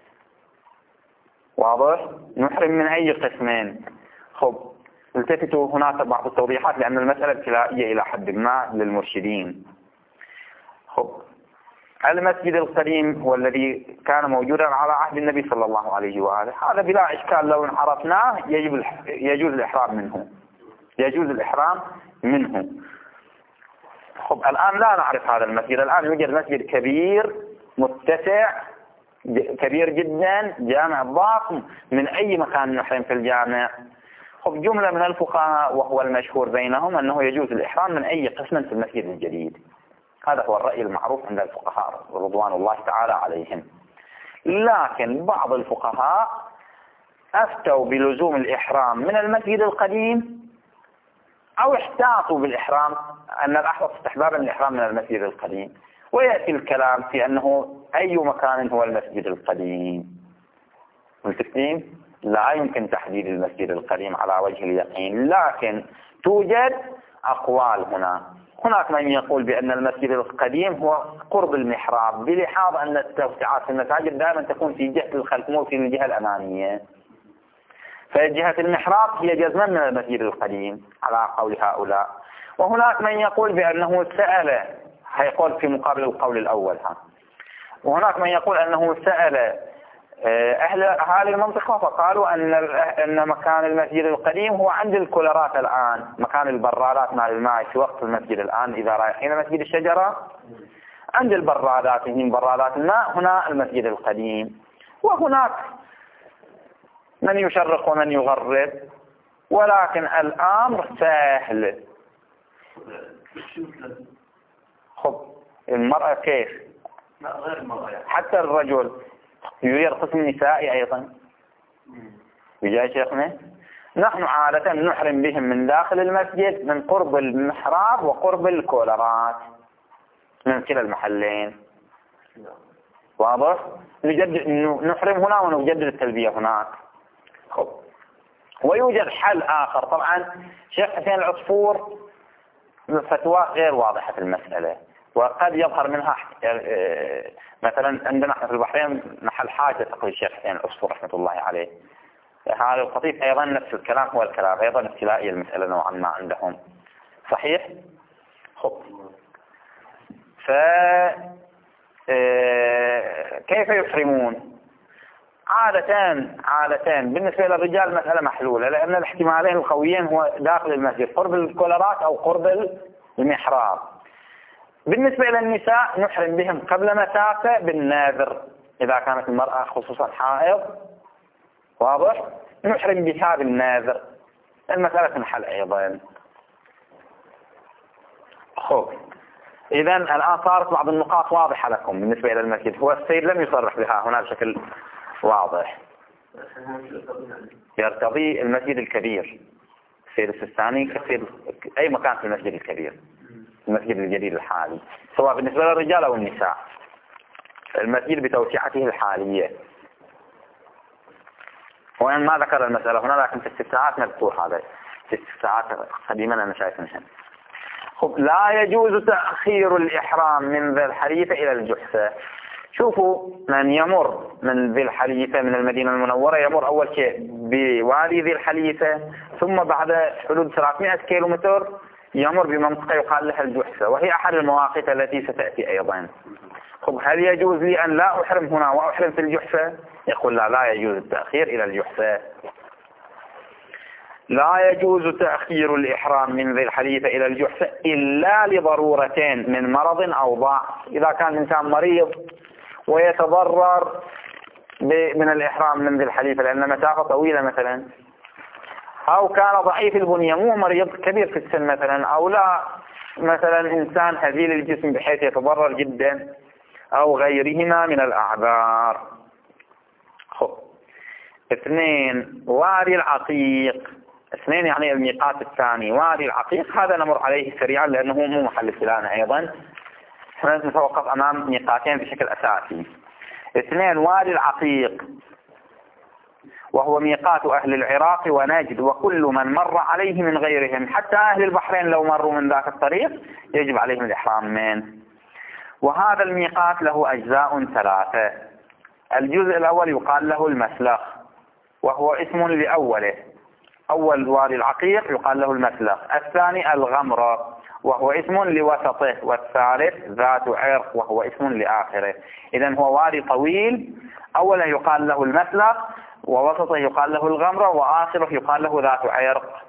واضح؟ نحرم من أي قسمين؟ خب التفتوا هناك بعض التوضيحات لأن المسألة ابتلائية إلى حد ما للمرشدين. خب المسجد القديم هو الذي كان موجودا على عهد النبي صلى الله عليه وآله، هذا بلا إشكال لو عرفناه يجب يجوز الإحرام منه يجوز الإحرام منه. خب الآن لا نعرف هذا المسجد. الآن يوجد مسجد كبير متسع كبير جدا، جامع ضخم، من أي مكان نحرم في الجامع؟ خب جملة من الفقهاء وهو المشهور بينهم أنه يجوز الإحرام من أي قسم في المسجد الجديد. هذا هو الرأي المعروف عند الفقهاء رضوان الله تعالى عليهم. لكن بعض الفقهاء أفتوا بلزوم الإحرام من المسجد القديم أو احتاطوا بالإحرام أن الأحوط استحبابا الإحرام من المسجد القديم. ويأتي الكلام في أنه أي مكان هو المسجد القديم. ملتفتين؟ لا يمكن تحديد المسجد القديم على وجه اليقين، لكن توجد أقوال هنا. هناك من يقول بأن المسجد القديم هو قرب المحراب، بلحاظ أن التوسعات في المساجد دائما تكون في جهة الخلف مو في الجهة الأمامية، فجهة المحراب هي جزما من المسجد القديم على قول هؤلاء. وهناك من يقول بأنه سأل، هيقول في مقابل القول الأول ها. وهناك من يقول أنه سأل أهل أهالي المنطقة فقالوا أن أن مكان المسجد القديم هو عند الكولرات الآن، مكان البرادات مع الماء في وقت المسجد الآن إذا رايحين مسجد الشجرة عند البرادات، من برادات الماء هنا المسجد القديم. وهناك من يشرق ومن يغرب، ولكن الأمر سهل. خب المرأة كيف؟ حتى الرجل يوجد قسم نسائي أيضا. بجاي شيخنا نحن عادة نحرم بهم من داخل المسجد من قرب المحراب وقرب الكولرات من كلا المحلين. واضح؟ نجدد نحرم هنا ونجدد التلبية هناك. خب. ويوجد حل آخر. طبعا شيخ حسين العصفور فتوى غير واضحة في المسألة، وقد يظهر منها مثلا عندنا في البحرين محل حاجة تقول الشيخ حسين العصفور رحمة الله عليه. هذا الخطيب أيضا نفس الكلام، هو الكلام أيضا ابتلائي المسألة نوعا ما عندهم. صحيح؟ خب. ف كيف يحرمون؟ عادتان عادتان بالنسبة للرجال مسألة محلولة، لأن الاحتمالين القويين هو داخل المسجد قرب الكولرات أو قرب المحراب. بالنسبة للنساء نحرم بهم قبل مسافة بالناذر، إذا كانت المرأة خصوصا حائض واضح نحرم بها بالناذر. المسألة محل أيضا. خب. إذا الآن صارت بعض النقاط واضحة لكم بالنسبة إلى المسجد. هو السيد لم يصرح بها هنا بشكل واضح. يرتضي المسجد الكبير السيد السيستاني كثير أي مكان في المسجد الكبير، المسجد الجديد الحالي، سواء بالنسبة للرجال أو النساء، المسجد بتوسعته الحالية. وأن ما ذكر المسألة هنا، لكن في استفتاءات مذكور هذا، في استفتاءات قديما أنا شايف نحن. لا يجوز تأخير الإحرام من ذي الحليفة إلى الجحفة. شوفوا، من يمر من ذي الحليفة من المدينة المنورة يمر أول شيء بوادي ذي الحليفة، ثم بعد حدود ثلاثمائة كيلومتر يمر بمنطقة يقال لها الجحفة، وهي أحد المواقف التي ستأتي أيضا. خب، هل يجوز لي أن لا أحرم هنا وأحرم في الجحفة؟ يقول لا، لا يجوز التأخير إلى الجحفة. لا يجوز تأخير الإحرام من ذي الحليفة إلى الجحفة إلا لضرورتين من مرض أو ضعف. إذا كان الإنسان مريض ويتضرر من الإحرام من ذي الحليفة لأن مسافة طويلة مثلا، أو كان ضعيف البنية مو مريض كبير في السن مثلا، أو لا مثلا إنسان هزيل الجسم بحيث يتضرر جدا، أو غيرهما من الأعذار. خب. اثنين، وادي العقيق. اثنين يعني الميقات الثاني وادي العقيق، هذا نمر عليه سريعا لأنه مو محل استلانة أيضا، احنا نتوقف أمام ميقاتين بشكل أساسي. اثنين، وادي العقيق وهو ميقات أهل العراق ونجد وكل من مر عليه من غيرهم، حتى أهل البحرين لو مروا من ذاك الطريق يجب عليهم الإحرام منه. وهذا الميقات له أجزاء ثلاثة. الجزء الأول يقال له المسلخ وهو اسم لأوله، أول وادي العقيق يقال له المسلخ. الثاني الغمرة وهو اسم لوسطه. والثالث ذات عرق وهو اسم لآخره. إذن هو وادي طويل، أولا يقال له المسلخ، ووسطه يقال له الغمرة، وآخره يقال له ذات عرق.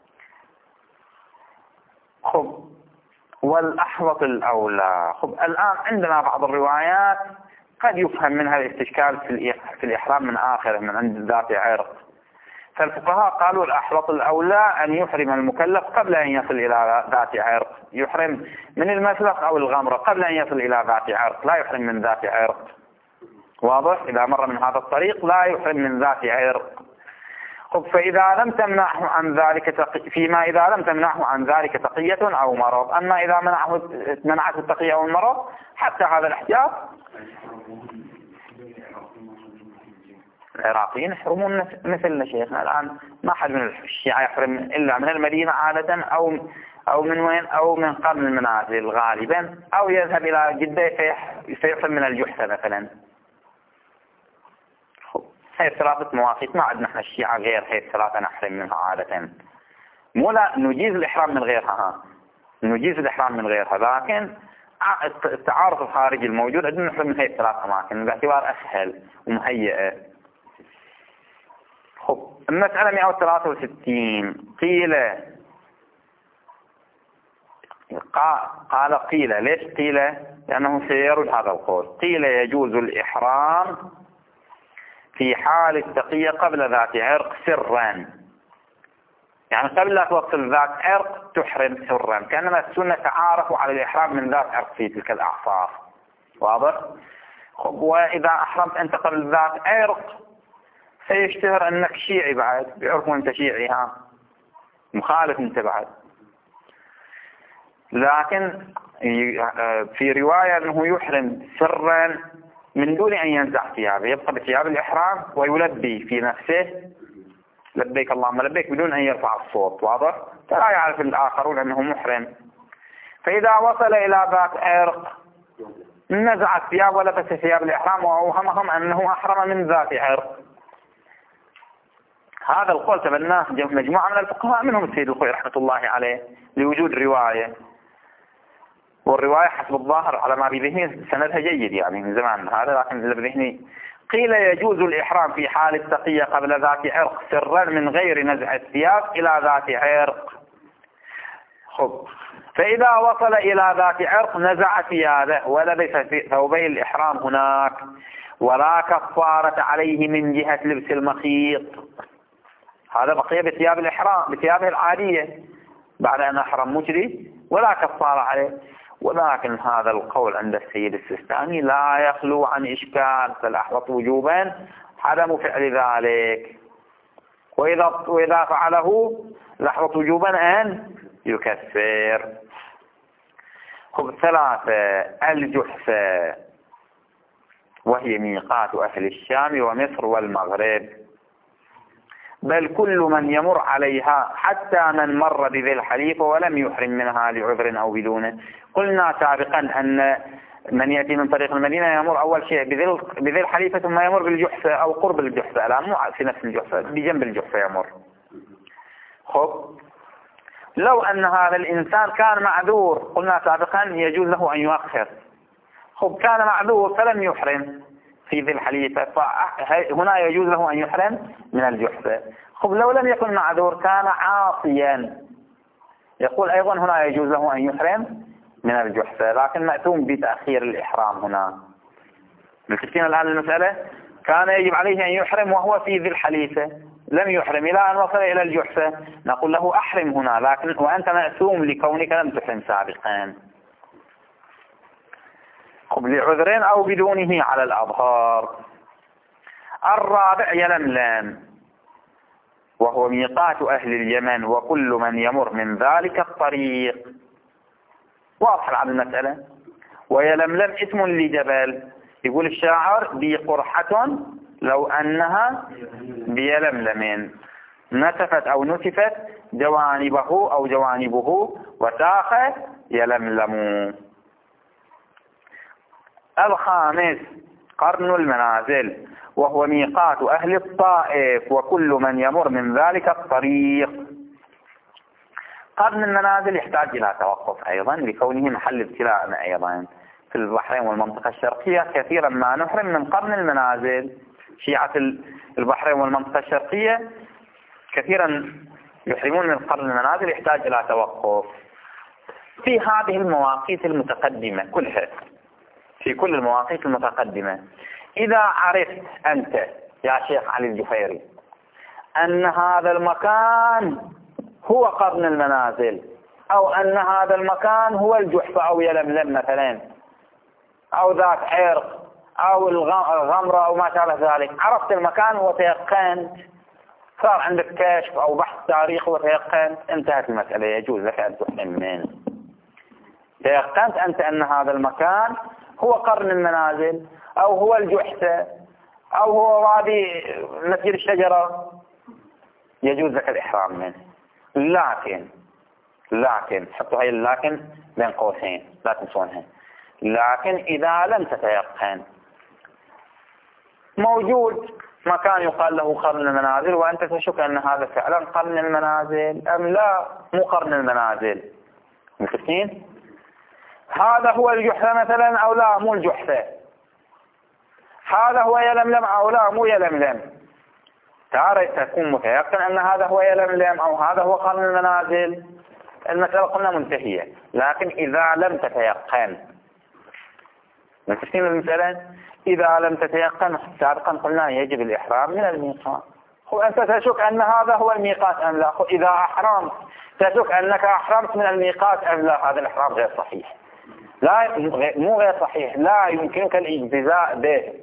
خب، والأحوط الأولى. خب، الآن عندنا بعض الروايات قد يفهم منها الاستشكال في الإحرام من آخره من عند ذات عرق، فالفقهاء قالوا الأحوط الأولى أن يحرم المكلف قبل أن يصل إلى ذات عرق، يحرم من المسلخ أو الغمرة قبل أن يصل إلى ذات عرق، لا يحرم من ذات عرق. واضح؟ إذا مر من هذا الطريق لا يحرم من ذات عرق. خب، فإذا لم تمنعه عن ذلك تقي... فيما إذا لم تمنعه عن ذلك تقية أو مرض. أما إذا منعه منعته التقية أو المرض حتى هذا الاحتياط. العراقيين يحرمون مثل شيخنا الآن، ما حد من الشيعة يحرم إلا من المدينة عادة، أو أو من وين، أو من قرن المنازل غالبا، أو يذهب إلى جدة فيحرم من الجحفة مثلا. هي ثلاثة مواقيت ما عندنا احنا الشيعة غير هي الثلاثة نحرم منها عادة. مو لا نجيز الإحرام من غيرها، نجيز الإحرام من غيرها، لكن التعارف الخارجي الموجود عندنا نحرم من هي الثلاث أماكن باعتبار أسهل ومهيئة. خب، المسألة مئة وثلاثة وستين. قيل قال قيل ليش قيل؟ لأنه سيرد هذا القول. قيل يجوز الإحرام في حال التقية قبل ذات عرق سرا، يعني قبل لا توصل ذات عرق تحرم سرا، كأنما السنة تعارفوا على الإحرام من ذات عرق في تلك الأعصار. واضح؟ وإذا أحرمت أنت قبل ذات عرق سيشتهر أنك شيعي بعد، بيعرفوا أنت شيعي، ها مخالف أنت بعد. لكن في رواية أنه يحرم سرا من دون أن ينزع ثيابه، يبقى بثياب الإحرام ويلبي في نفسه لبيك اللهم لبيك بدون أن يرفع الصوت، واضح؟ فلا يعرف الآخرون أنه محرم. فإذا وصل إلى ذات عرق نزع الثياب ولبس ثياب الإحرام وأوهمهم أنه أحرم من ذات عرق. هذا القول تبناه مجموعة من الفقهاء منهم السيد الخوئي رحمة الله عليه لوجود رواية، والرواية حسب الظاهر على ما بذهني سندها جيد يعني من زمان هذا، لكن اللي بذهني قيل يجوز الإحرام في حال التقية قبل ذات عرق سرا من غير نزع الثياب إلى ذات عرق. خب فإذا وصل إلى ذات عرق نزع ثيابه ولبس ثوبي الإحرام هناك، ولا كفارة عليه من جهة لبس المخيط، هذا بقي بثياب الإحرام بثيابه العادية بعد أن أحرم مجري ولا كفارة عليه. ولكن هذا القول عند السيد السيستاني لا يخلو عن إشكال، فالأحوط وجوبا عدم فعل ذلك، وإذا, وإذا فعله الأحوط وجوبا أن يكفر. خب ثلاثة الجحفة، وهي ميقات أهل الشام ومصر والمغرب، بل كل من يمر عليها حتى من مر بذي الحليفة ولم يحرم منها لعذر أو بدونه. قلنا سابقا أن من يأتي من طريق المدينة يمر أول شيء بذي الحليفة ثم يمر بالجحفة أو قرب الجحفة، لا مو في نفس الجحفة، بجنب الجحفة يمر. خب لو أن هذا الإنسان كان معذور قلنا سابقا يجوز له أن يؤخر. خب كان معذور فلم يحرم في ذي الحليفة، فهنا يجوز له أن يحرم من الجحفة. خب لو لم يكن معذور كان عاصيا، يقول أيضا هنا يجوز له أن يحرم من الجحفة، لكن مأثوم بتأخير الإحرام. هنا ملتفتين الآن المسألة، كان يجب عليه أن يحرم وهو في ذي الحليفة لم يحرم إلى أن وصل إلى الجحفة، نقول له أحرم هنا، لكن وأنت مأثوم لكونك لم تحرم سابقا. خب لعذرين أو بدونه على الأظهار. الرابع يلملم، وهو ميقات أهل اليمن وكل من يمر من ذلك الطريق. واضح على المسألة. ويلملم اسم لجبل، يقول الشاعر بي قرحة لو أنها بيلملم نتفت أو نتفت جوانبه أو جوانبه وساخ يلملم. الخامس قرن المنازل، وهو ميقات أهل الطائف وكل من يمر من ذلك الطريق. قرن المنازل يحتاج إلى توقف أيضا لكونه محل ابتلاء أيضا في البحرين والمنطقة الشرقية. كثيرا ما نحرم من قرن المنازل، شيعة البحرين والمنطقة الشرقية كثيرا يحرمون من قرن المنازل، يحتاج إلى توقف. في هذه المواقيت المتقدمة كلها، في كل المواقيت المتقدمة، إذا عرفت أنت يا شيخ علي الجفيري أن هذا المكان هو قرن المنازل، أو أن هذا المكان هو الجحفة أو يلملم مثلا، أو ذات عرق أو الغمرة أو ما شابه ذلك، عرفت المكان وتيقنت، صار عندك كشف أو بحث تاريخي وتيقنت، انتهت المسألة، يجوز لك أن تحرم منه. تيقنت أنت أن هذا المكان هو قرن المنازل أو هو الجحفة أو هو وادي مسجد الشجرة، يجوز لك الإحرام منه. لكن لكن حطوا هاي اللكن بين قوسين لا تنسونها، لكن إذا لم تتيقن موجود مكان يقال له قرن المنازل وأنت تشك أن هذا فعلا قرن المنازل أم لا مو قرن المنازل، متفقين؟ هذا هو الجحفة مثلا أو لا مو الجحفة، هذا هو يلملم أو لا مو يلملم، تارة تكون متيقن أن هذا هو يلملم أو هذا هو قرن المنازل، المسألة قلنا منتهية. لكن إذا لم تتيقن، متفقين المسألة؟ إذا لم تتيقن سابقا قلنا يجب الإحرام من الميقات. وأنت تشك أن هذا هو الميقات أم لا، إذا أحرمت تشك أنك أحرمت من الميقات أم لا، هذا الإحرام غير صحيح، لا مو غير صحيح، لا يمكنك الاجتزاء به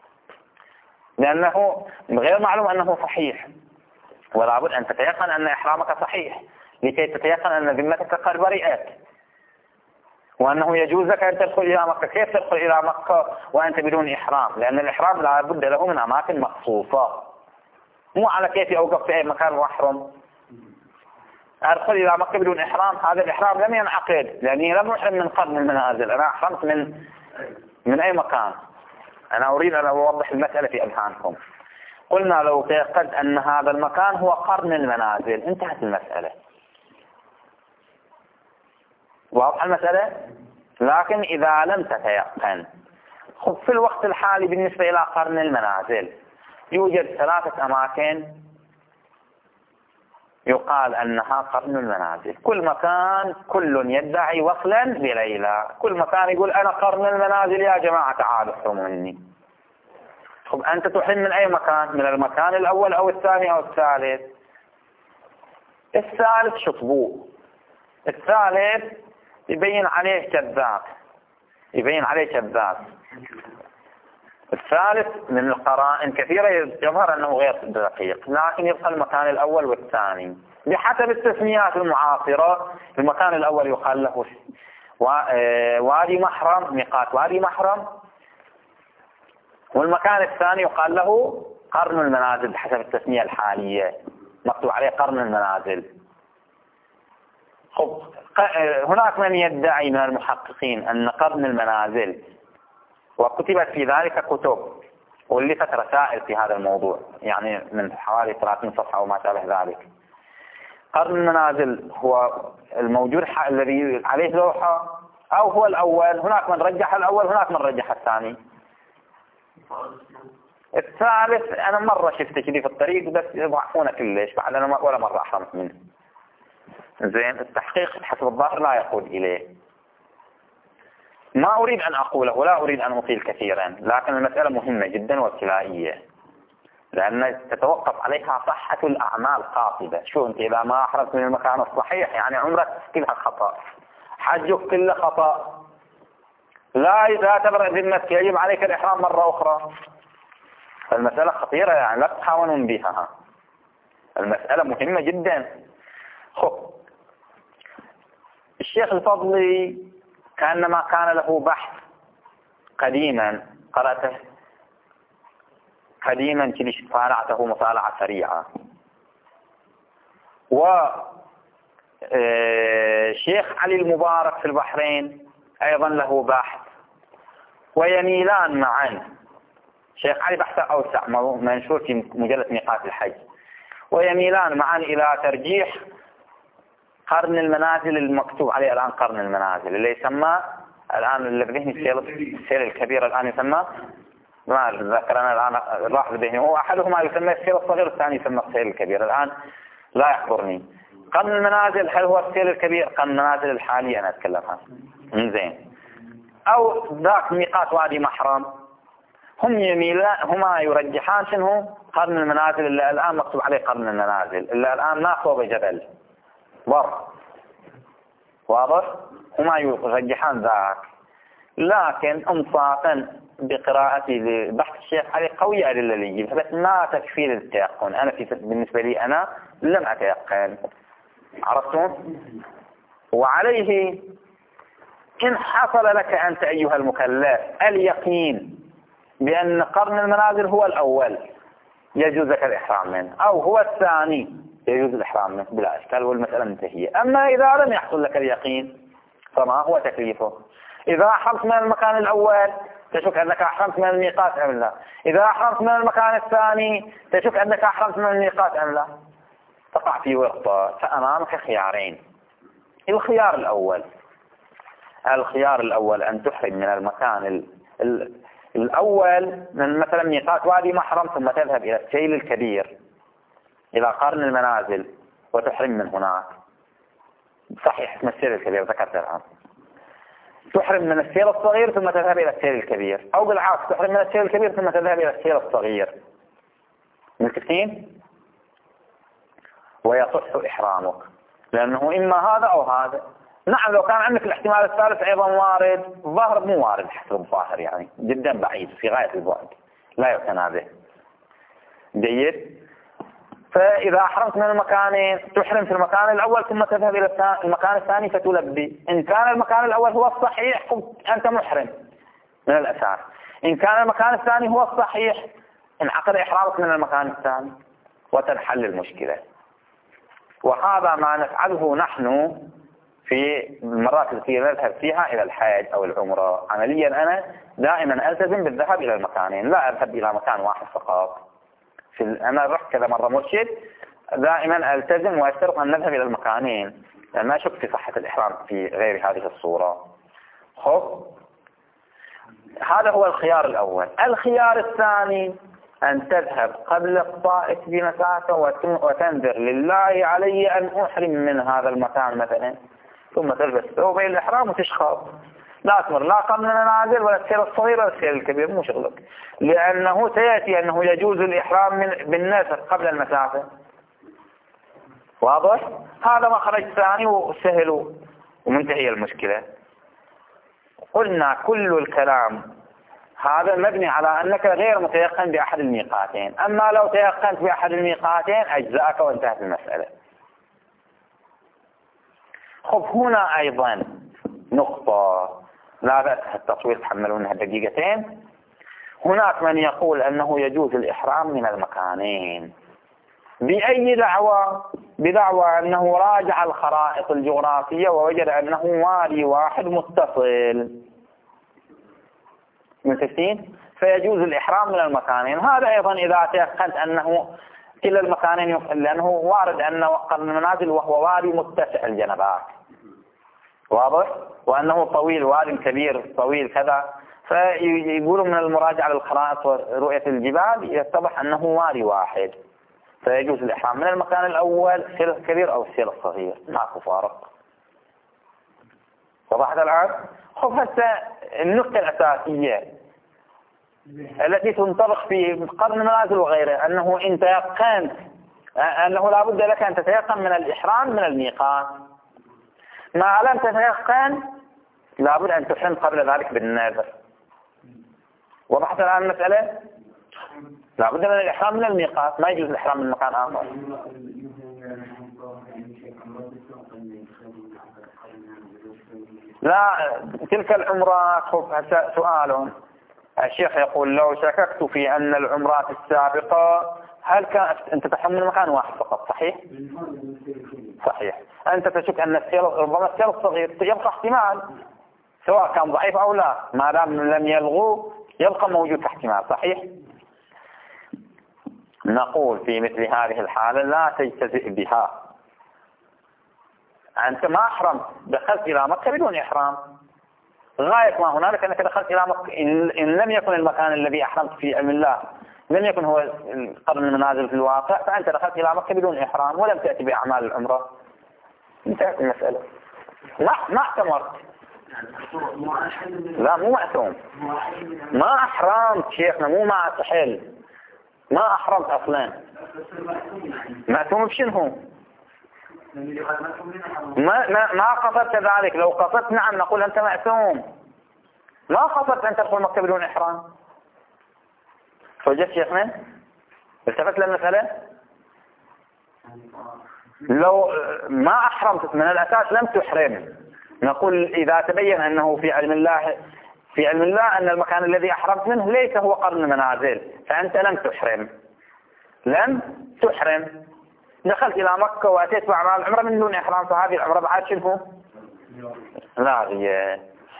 لأنه غير معلوم أنه صحيح، ولا بد أن تتيقن أن إحرامك صحيح لكي تتيقن أن ذمتك قد برئت. وأنه يجوز لك أن تدخل إلى مكة. كيف تدخل إلى مكة وأنت بدون إحرام؟ لأن الإحرام لا بد له من أماكن مخصوصة، مو على كيف أوقف في أي مكان محرم. أدخل إلى مكة بدون إحرام، هذا الإحرام لم ينعقد، لأني لم أحرم من قرن المنازل، أنا أحرمت من من أي مكان. أنا أريد أن أوضح المسألة في أذهانكم. قلنا لو تيقنت أن هذا المكان هو قرن المنازل انتهت المسألة. واضح المسألة؟ لكن إذا لم تتيقن، خب في الوقت الحالي بالنسبة إلى قرن المنازل يوجد ثلاثة أماكن يقال أنها قرن المنازل. كل مكان كل يدعي وصلا بليلى، كل مكان يقول أنا قرن المنازل يا جماعة تعالوا احرموا مني. خب أنت تحرم من أي مكان؟ من المكان الأول أو الثاني أو الثالث؟ الثالث شطبوه، الثالث يبين عليه كذاب، يبين عليه كذاب. الثالث من القرائن كثيرة يظهر أنه غير دقيق، لكن يبقى المكان الأول والثاني بحسب التسميات المعاصرة. المكان الأول يقال له وادي محرم، ميقات وادي محرم، والمكان الثاني يقال له قرن المنازل بحسب التسمية الحالية، مكتوب عليه قرن المنازل. خب هناك من يدعي من المحققين أن قرن المنازل، وكتبت في ذلك كتب ولفت رسائل في هذا الموضوع، يعني من حوالي ثلاثين صفحة أو ما شابه ذلك. قرن المنازل هو الموجود الذي عليه لوحة أو هو الأول؟ هناك من رجح الأول، هناك من رجح الثاني. الثالث أنا مرة شفت كذي في الطريق بس يضعفونه كلش، بعد أنا ولا مرة أحرمت منه. زين، التحقيق حسب الظاهر لا يقود إليه. ما أريد أن أقوله ولا أريد أن أطيل كثيرا، لكن المسألة مهمة جدا وابتلائية، لأن تتوقف عليها صحة الأعمال قاطبة. شو أنت إذا ما أحرمت من المكان الصحيح يعني عمرك كلها خطأ، حجك كله خطأ، لا لا تبرأ ذمتك، يجب عليك الإحرام مرة أخرى. فالمسألة خطيرة، يعني لا تتهاونون بها، المسألة مهمة جدا. خب الشيخ الفضلي كأنما كان له بحث قديما قرأته قديما كلش طالعته مطالعة سريعة، وشيخ علي المبارك في البحرين أيضا له بحث، ويميلان معا. شيخ علي بحث أوسع منشور في مجلة ميقات الحج، ويميلان معا إلى ترجيح قرن المنازل المكتوب عليه الآن قرن المنازل، اللي يسمى الآن اللي بذهني السيل الكبير الآن يسمى، ما ذكرنا الآن راح بذهني، هو أحدهما يسمى السيل الصغير والثاني يسمى السيل الكبير، الآن لا يحضرني. قرن المنازل هل هو السيل الكبير؟ قرن المنازل الحالي أنا أتكلم عنه زين، أو ذاك ميقات وادي محرم. هم يميلان، هما يرجحان شنو؟ قرن المنازل اللي الآن مكتوب عليه قرن المنازل، اللي الآن ما فوق جبل بر، واضح؟ هما يرجحان ذاك، لكن انصافا بقراءتي لبحث الشيخ علي قوية أدلة لي، بس ما تكفي للتيقن. أنا في بالنسبة لي أنا لم أتيقن، عرفتم؟ وعليه إن حصل لك أنت أيها المكلف اليقين بأن قرن المنازل هو الأول يجوز لك الإحرام منه، أو هو الثاني يجوز الإحرام منه بلا إشكال والمسألة منتهية. أما إذا لم يحصل لك اليقين فما هو تكليفه؟ إذا أحرمت من المكان الأول تشك أنك أحرمت من الميقات أم لا؟ إذا أحرمت من المكان الثاني تشك أنك أحرمت من الميقات أم لا؟ تقع في ورطة. فأمامك خيارين. الخيار الأول الخيار الأول أن تحرم من المكان ال... ال... الأول من مثلا ميقات وادي محرم، ثم تذهب إلى السيل الكبير إلى قرن المنازل وتحرم من هناك. صحيح اسم السيل الكبير ذكرت الآن. تحرم من السيل الصغير ثم تذهب إلى السيل الكبير، أو بالعكس تحرم من السيل الكبير ثم تذهب إلى السيل الصغير. متفقين؟ ويصح إحرامك، لأنه إما هذا أو هذا. نعم لو كان عندك الاحتمال الثالث أيضا وارد، الظاهر مو وارد حسب الظاهر، يعني جدا بعيد في غاية البعد لا يعتنى به. جيد. فإذا أحرمت من المكانين تحرم في المكان الأول ثم تذهب إلى المكان الثاني فتلبي. إن كان المكان الأول هو الصحيح أنت محرم من الأساس، إن كان المكان الثاني هو الصحيح انعقد إحرامك من المكان الثاني وتنحل المشكلة. وهذا ما نفعله نحن في المرات التي نذهب فيها إلى الحج أو العمرة. عمليا أنا دائما ألتزم بالذهاب إلى المكانين، لا أذهب إلى مكان واحد فقط. في أنا رحت كذا مرة مرشد، دائما ألتزم وأشترط أن نذهب إلى المكانين لأن ما أشك في صحة الإحرام في غير هذه الصورة. خب هذا هو الخيار الأول. الخيار الثاني أن تذهب قبل الطائف بمسافة وتنذر لله علي أن أحرم من هذا المكان مثلا، ثم تلبس ثوبي الإحرام وتشخص، لا تمر لا قبل المنازل ولا السير الصغير ولا السير الكبير، مو شغلك، لأنه سيأتي أنه يجوز الإحرام من بالنذر قبل المسافة. واضح؟ هذا مخرج ثاني وسهل ومنتهي المشكلة. قلنا كل الكلام هذا مبني على أنك غير متيقن بأحد الميقاتين، أما لو تيقنت بأحد الميقاتين أجزاءك وانتهت المسألة. خب هنا أيضا نقطة لا بأس التصوير تحملونها دقيقتين. هناك من يقول أنه يجوز الإحرام من المكانين بأي دعوة؟ بدعوى أنه راجع الخرائط الجغرافية ووجد أنه وادي واحد متصل متفقين، فيجوز الإحرام من المكانين. هذا أيضا إذا تيقنت أنه كلا المكانين، لأنه وارد أن قرن المنازل وهو وادي متسع الجنبات، واضح، وأنه طويل، وادي كبير طويل كذا، فيقولوا من المراجعة للخرائط ورؤية الجبال يتضح أنه وادي واحد، فيجوز الإحرام من المكان الأول السيل الكبير أو السيل الصغير، ماكو فارق. وضحت الآن؟ خب هسه النقطة الأساسية التي تنطبق في قرن المنازل وغيره، أنه إن تيقنت أنه لا بد لك أن تتيقن من الإحرام من الميقات، ما لم تتيقن لا بد أن تحرم قبل ذلك بالنذر. وضحت الآن المسألة؟ لا بد من الإحرام من الميقات، ما يجوز الإحرام من مكان آخر. لا تلك العمرات. سؤال الشيخ يقول لو شككت في أن العمرات السابقة هل كانت أنت تحمل مكان واحد فقط، صحيح؟ صحيح. أنت تشك أن السير ربما السير الصغير يبقى احتمال سواء كان ضعيف أو لا، ما دام لم يلغوا يبقى موجود احتمال، صحيح؟ نقول في مثل هذه الحالة لا تجتزئ بها. أنت ما أحرمت، دخلت إلى مكة بدون إحرام، غاية ما هنالك أنك دخلت إلى مكة، إن, إن لم يكن المكان الذي أحرمت في علم الله لم يكن هو قرن المنازل في الواقع، فأنت دخلت إلى مكة بدون إحرام ولم تأتي بأعمال العمرة، انتهت المسألة. ما ما اعتمرت، لا مو معتوم، ما أحرمت شيخنا، مو ما تحل، ما أحرمت أصلا. معتوم بشنو؟ ما ما ما قصدت ذلك. لو قصدت نعم نقول أنت معتوم، ما قصدت أن تدخل مكة بدون إحرام. فوجدت شيخنا التفت للمسألة. لو ما أحرمت من الأساس لم تحرم، نقول إذا تبين أنه في علم الله في علم الله أن المكان الذي أحرمت منه ليس هو قرن المنازل، فأنت لم تحرم لم تحرم دخلت إلى مكة وأتيت بأعمال العمرة من دون إحرام، فهذه العمرة بعد شنو؟ لا هي.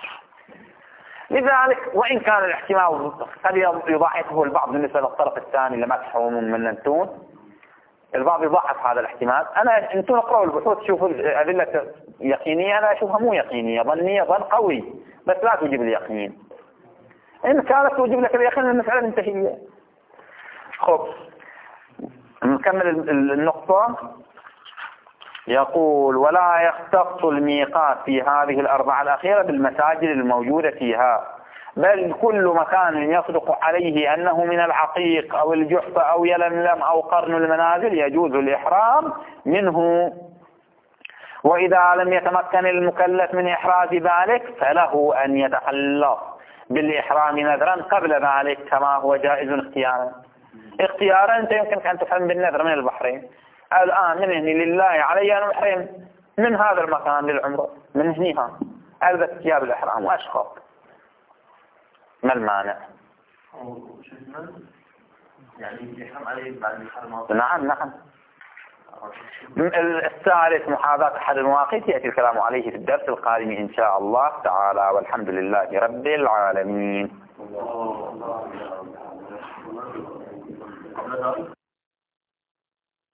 لذلك وإن كان الاحتمال قد يضاعفه البعض بالنسبة للطرف الثاني لما تحومون من أنتون، البعض يضاعف هذا الاحتمال. أنا أنتون اقرأوا البحوث شوفوا الأدلة يقينية، أنا أشوفها مو يقينية، ظنية، ظن قوي بس لا توجب اليقين. إن كانت توجب لك اليقين المسألة منتهية. خب نكمل النقطة. يقول ولا يختص الميقات في هذه الأربعة الأخيرة بالمساجد الموجودة فيها، بل كل مكان يصدق عليه أنه من العقيق أو الجحفة أو يلملم أو قرن المنازل يجوز الإحرام منه. وإذا لم يتمكن المكلف من إحراز ذلك فله أن يتخلص بالإحرام نذرا قبل ذلك كما هو جائز اختيارا. اختيارا أنت يمكنك أن تحرم بالنذر من البحرين. الآن من هني لله علي أن أحرم من هذا المكان للعمرة، من هني ها ألبس ثياب الإحرام وأشخط، ما المانع؟ يعني يحرم عليه بعد الحرم. نعم نعم. الثالث محاذاة أحد المواقيت يأتي الكلام عليه في الدرس القادم إن شاء الله تعالى، والحمد لله رب العالمين.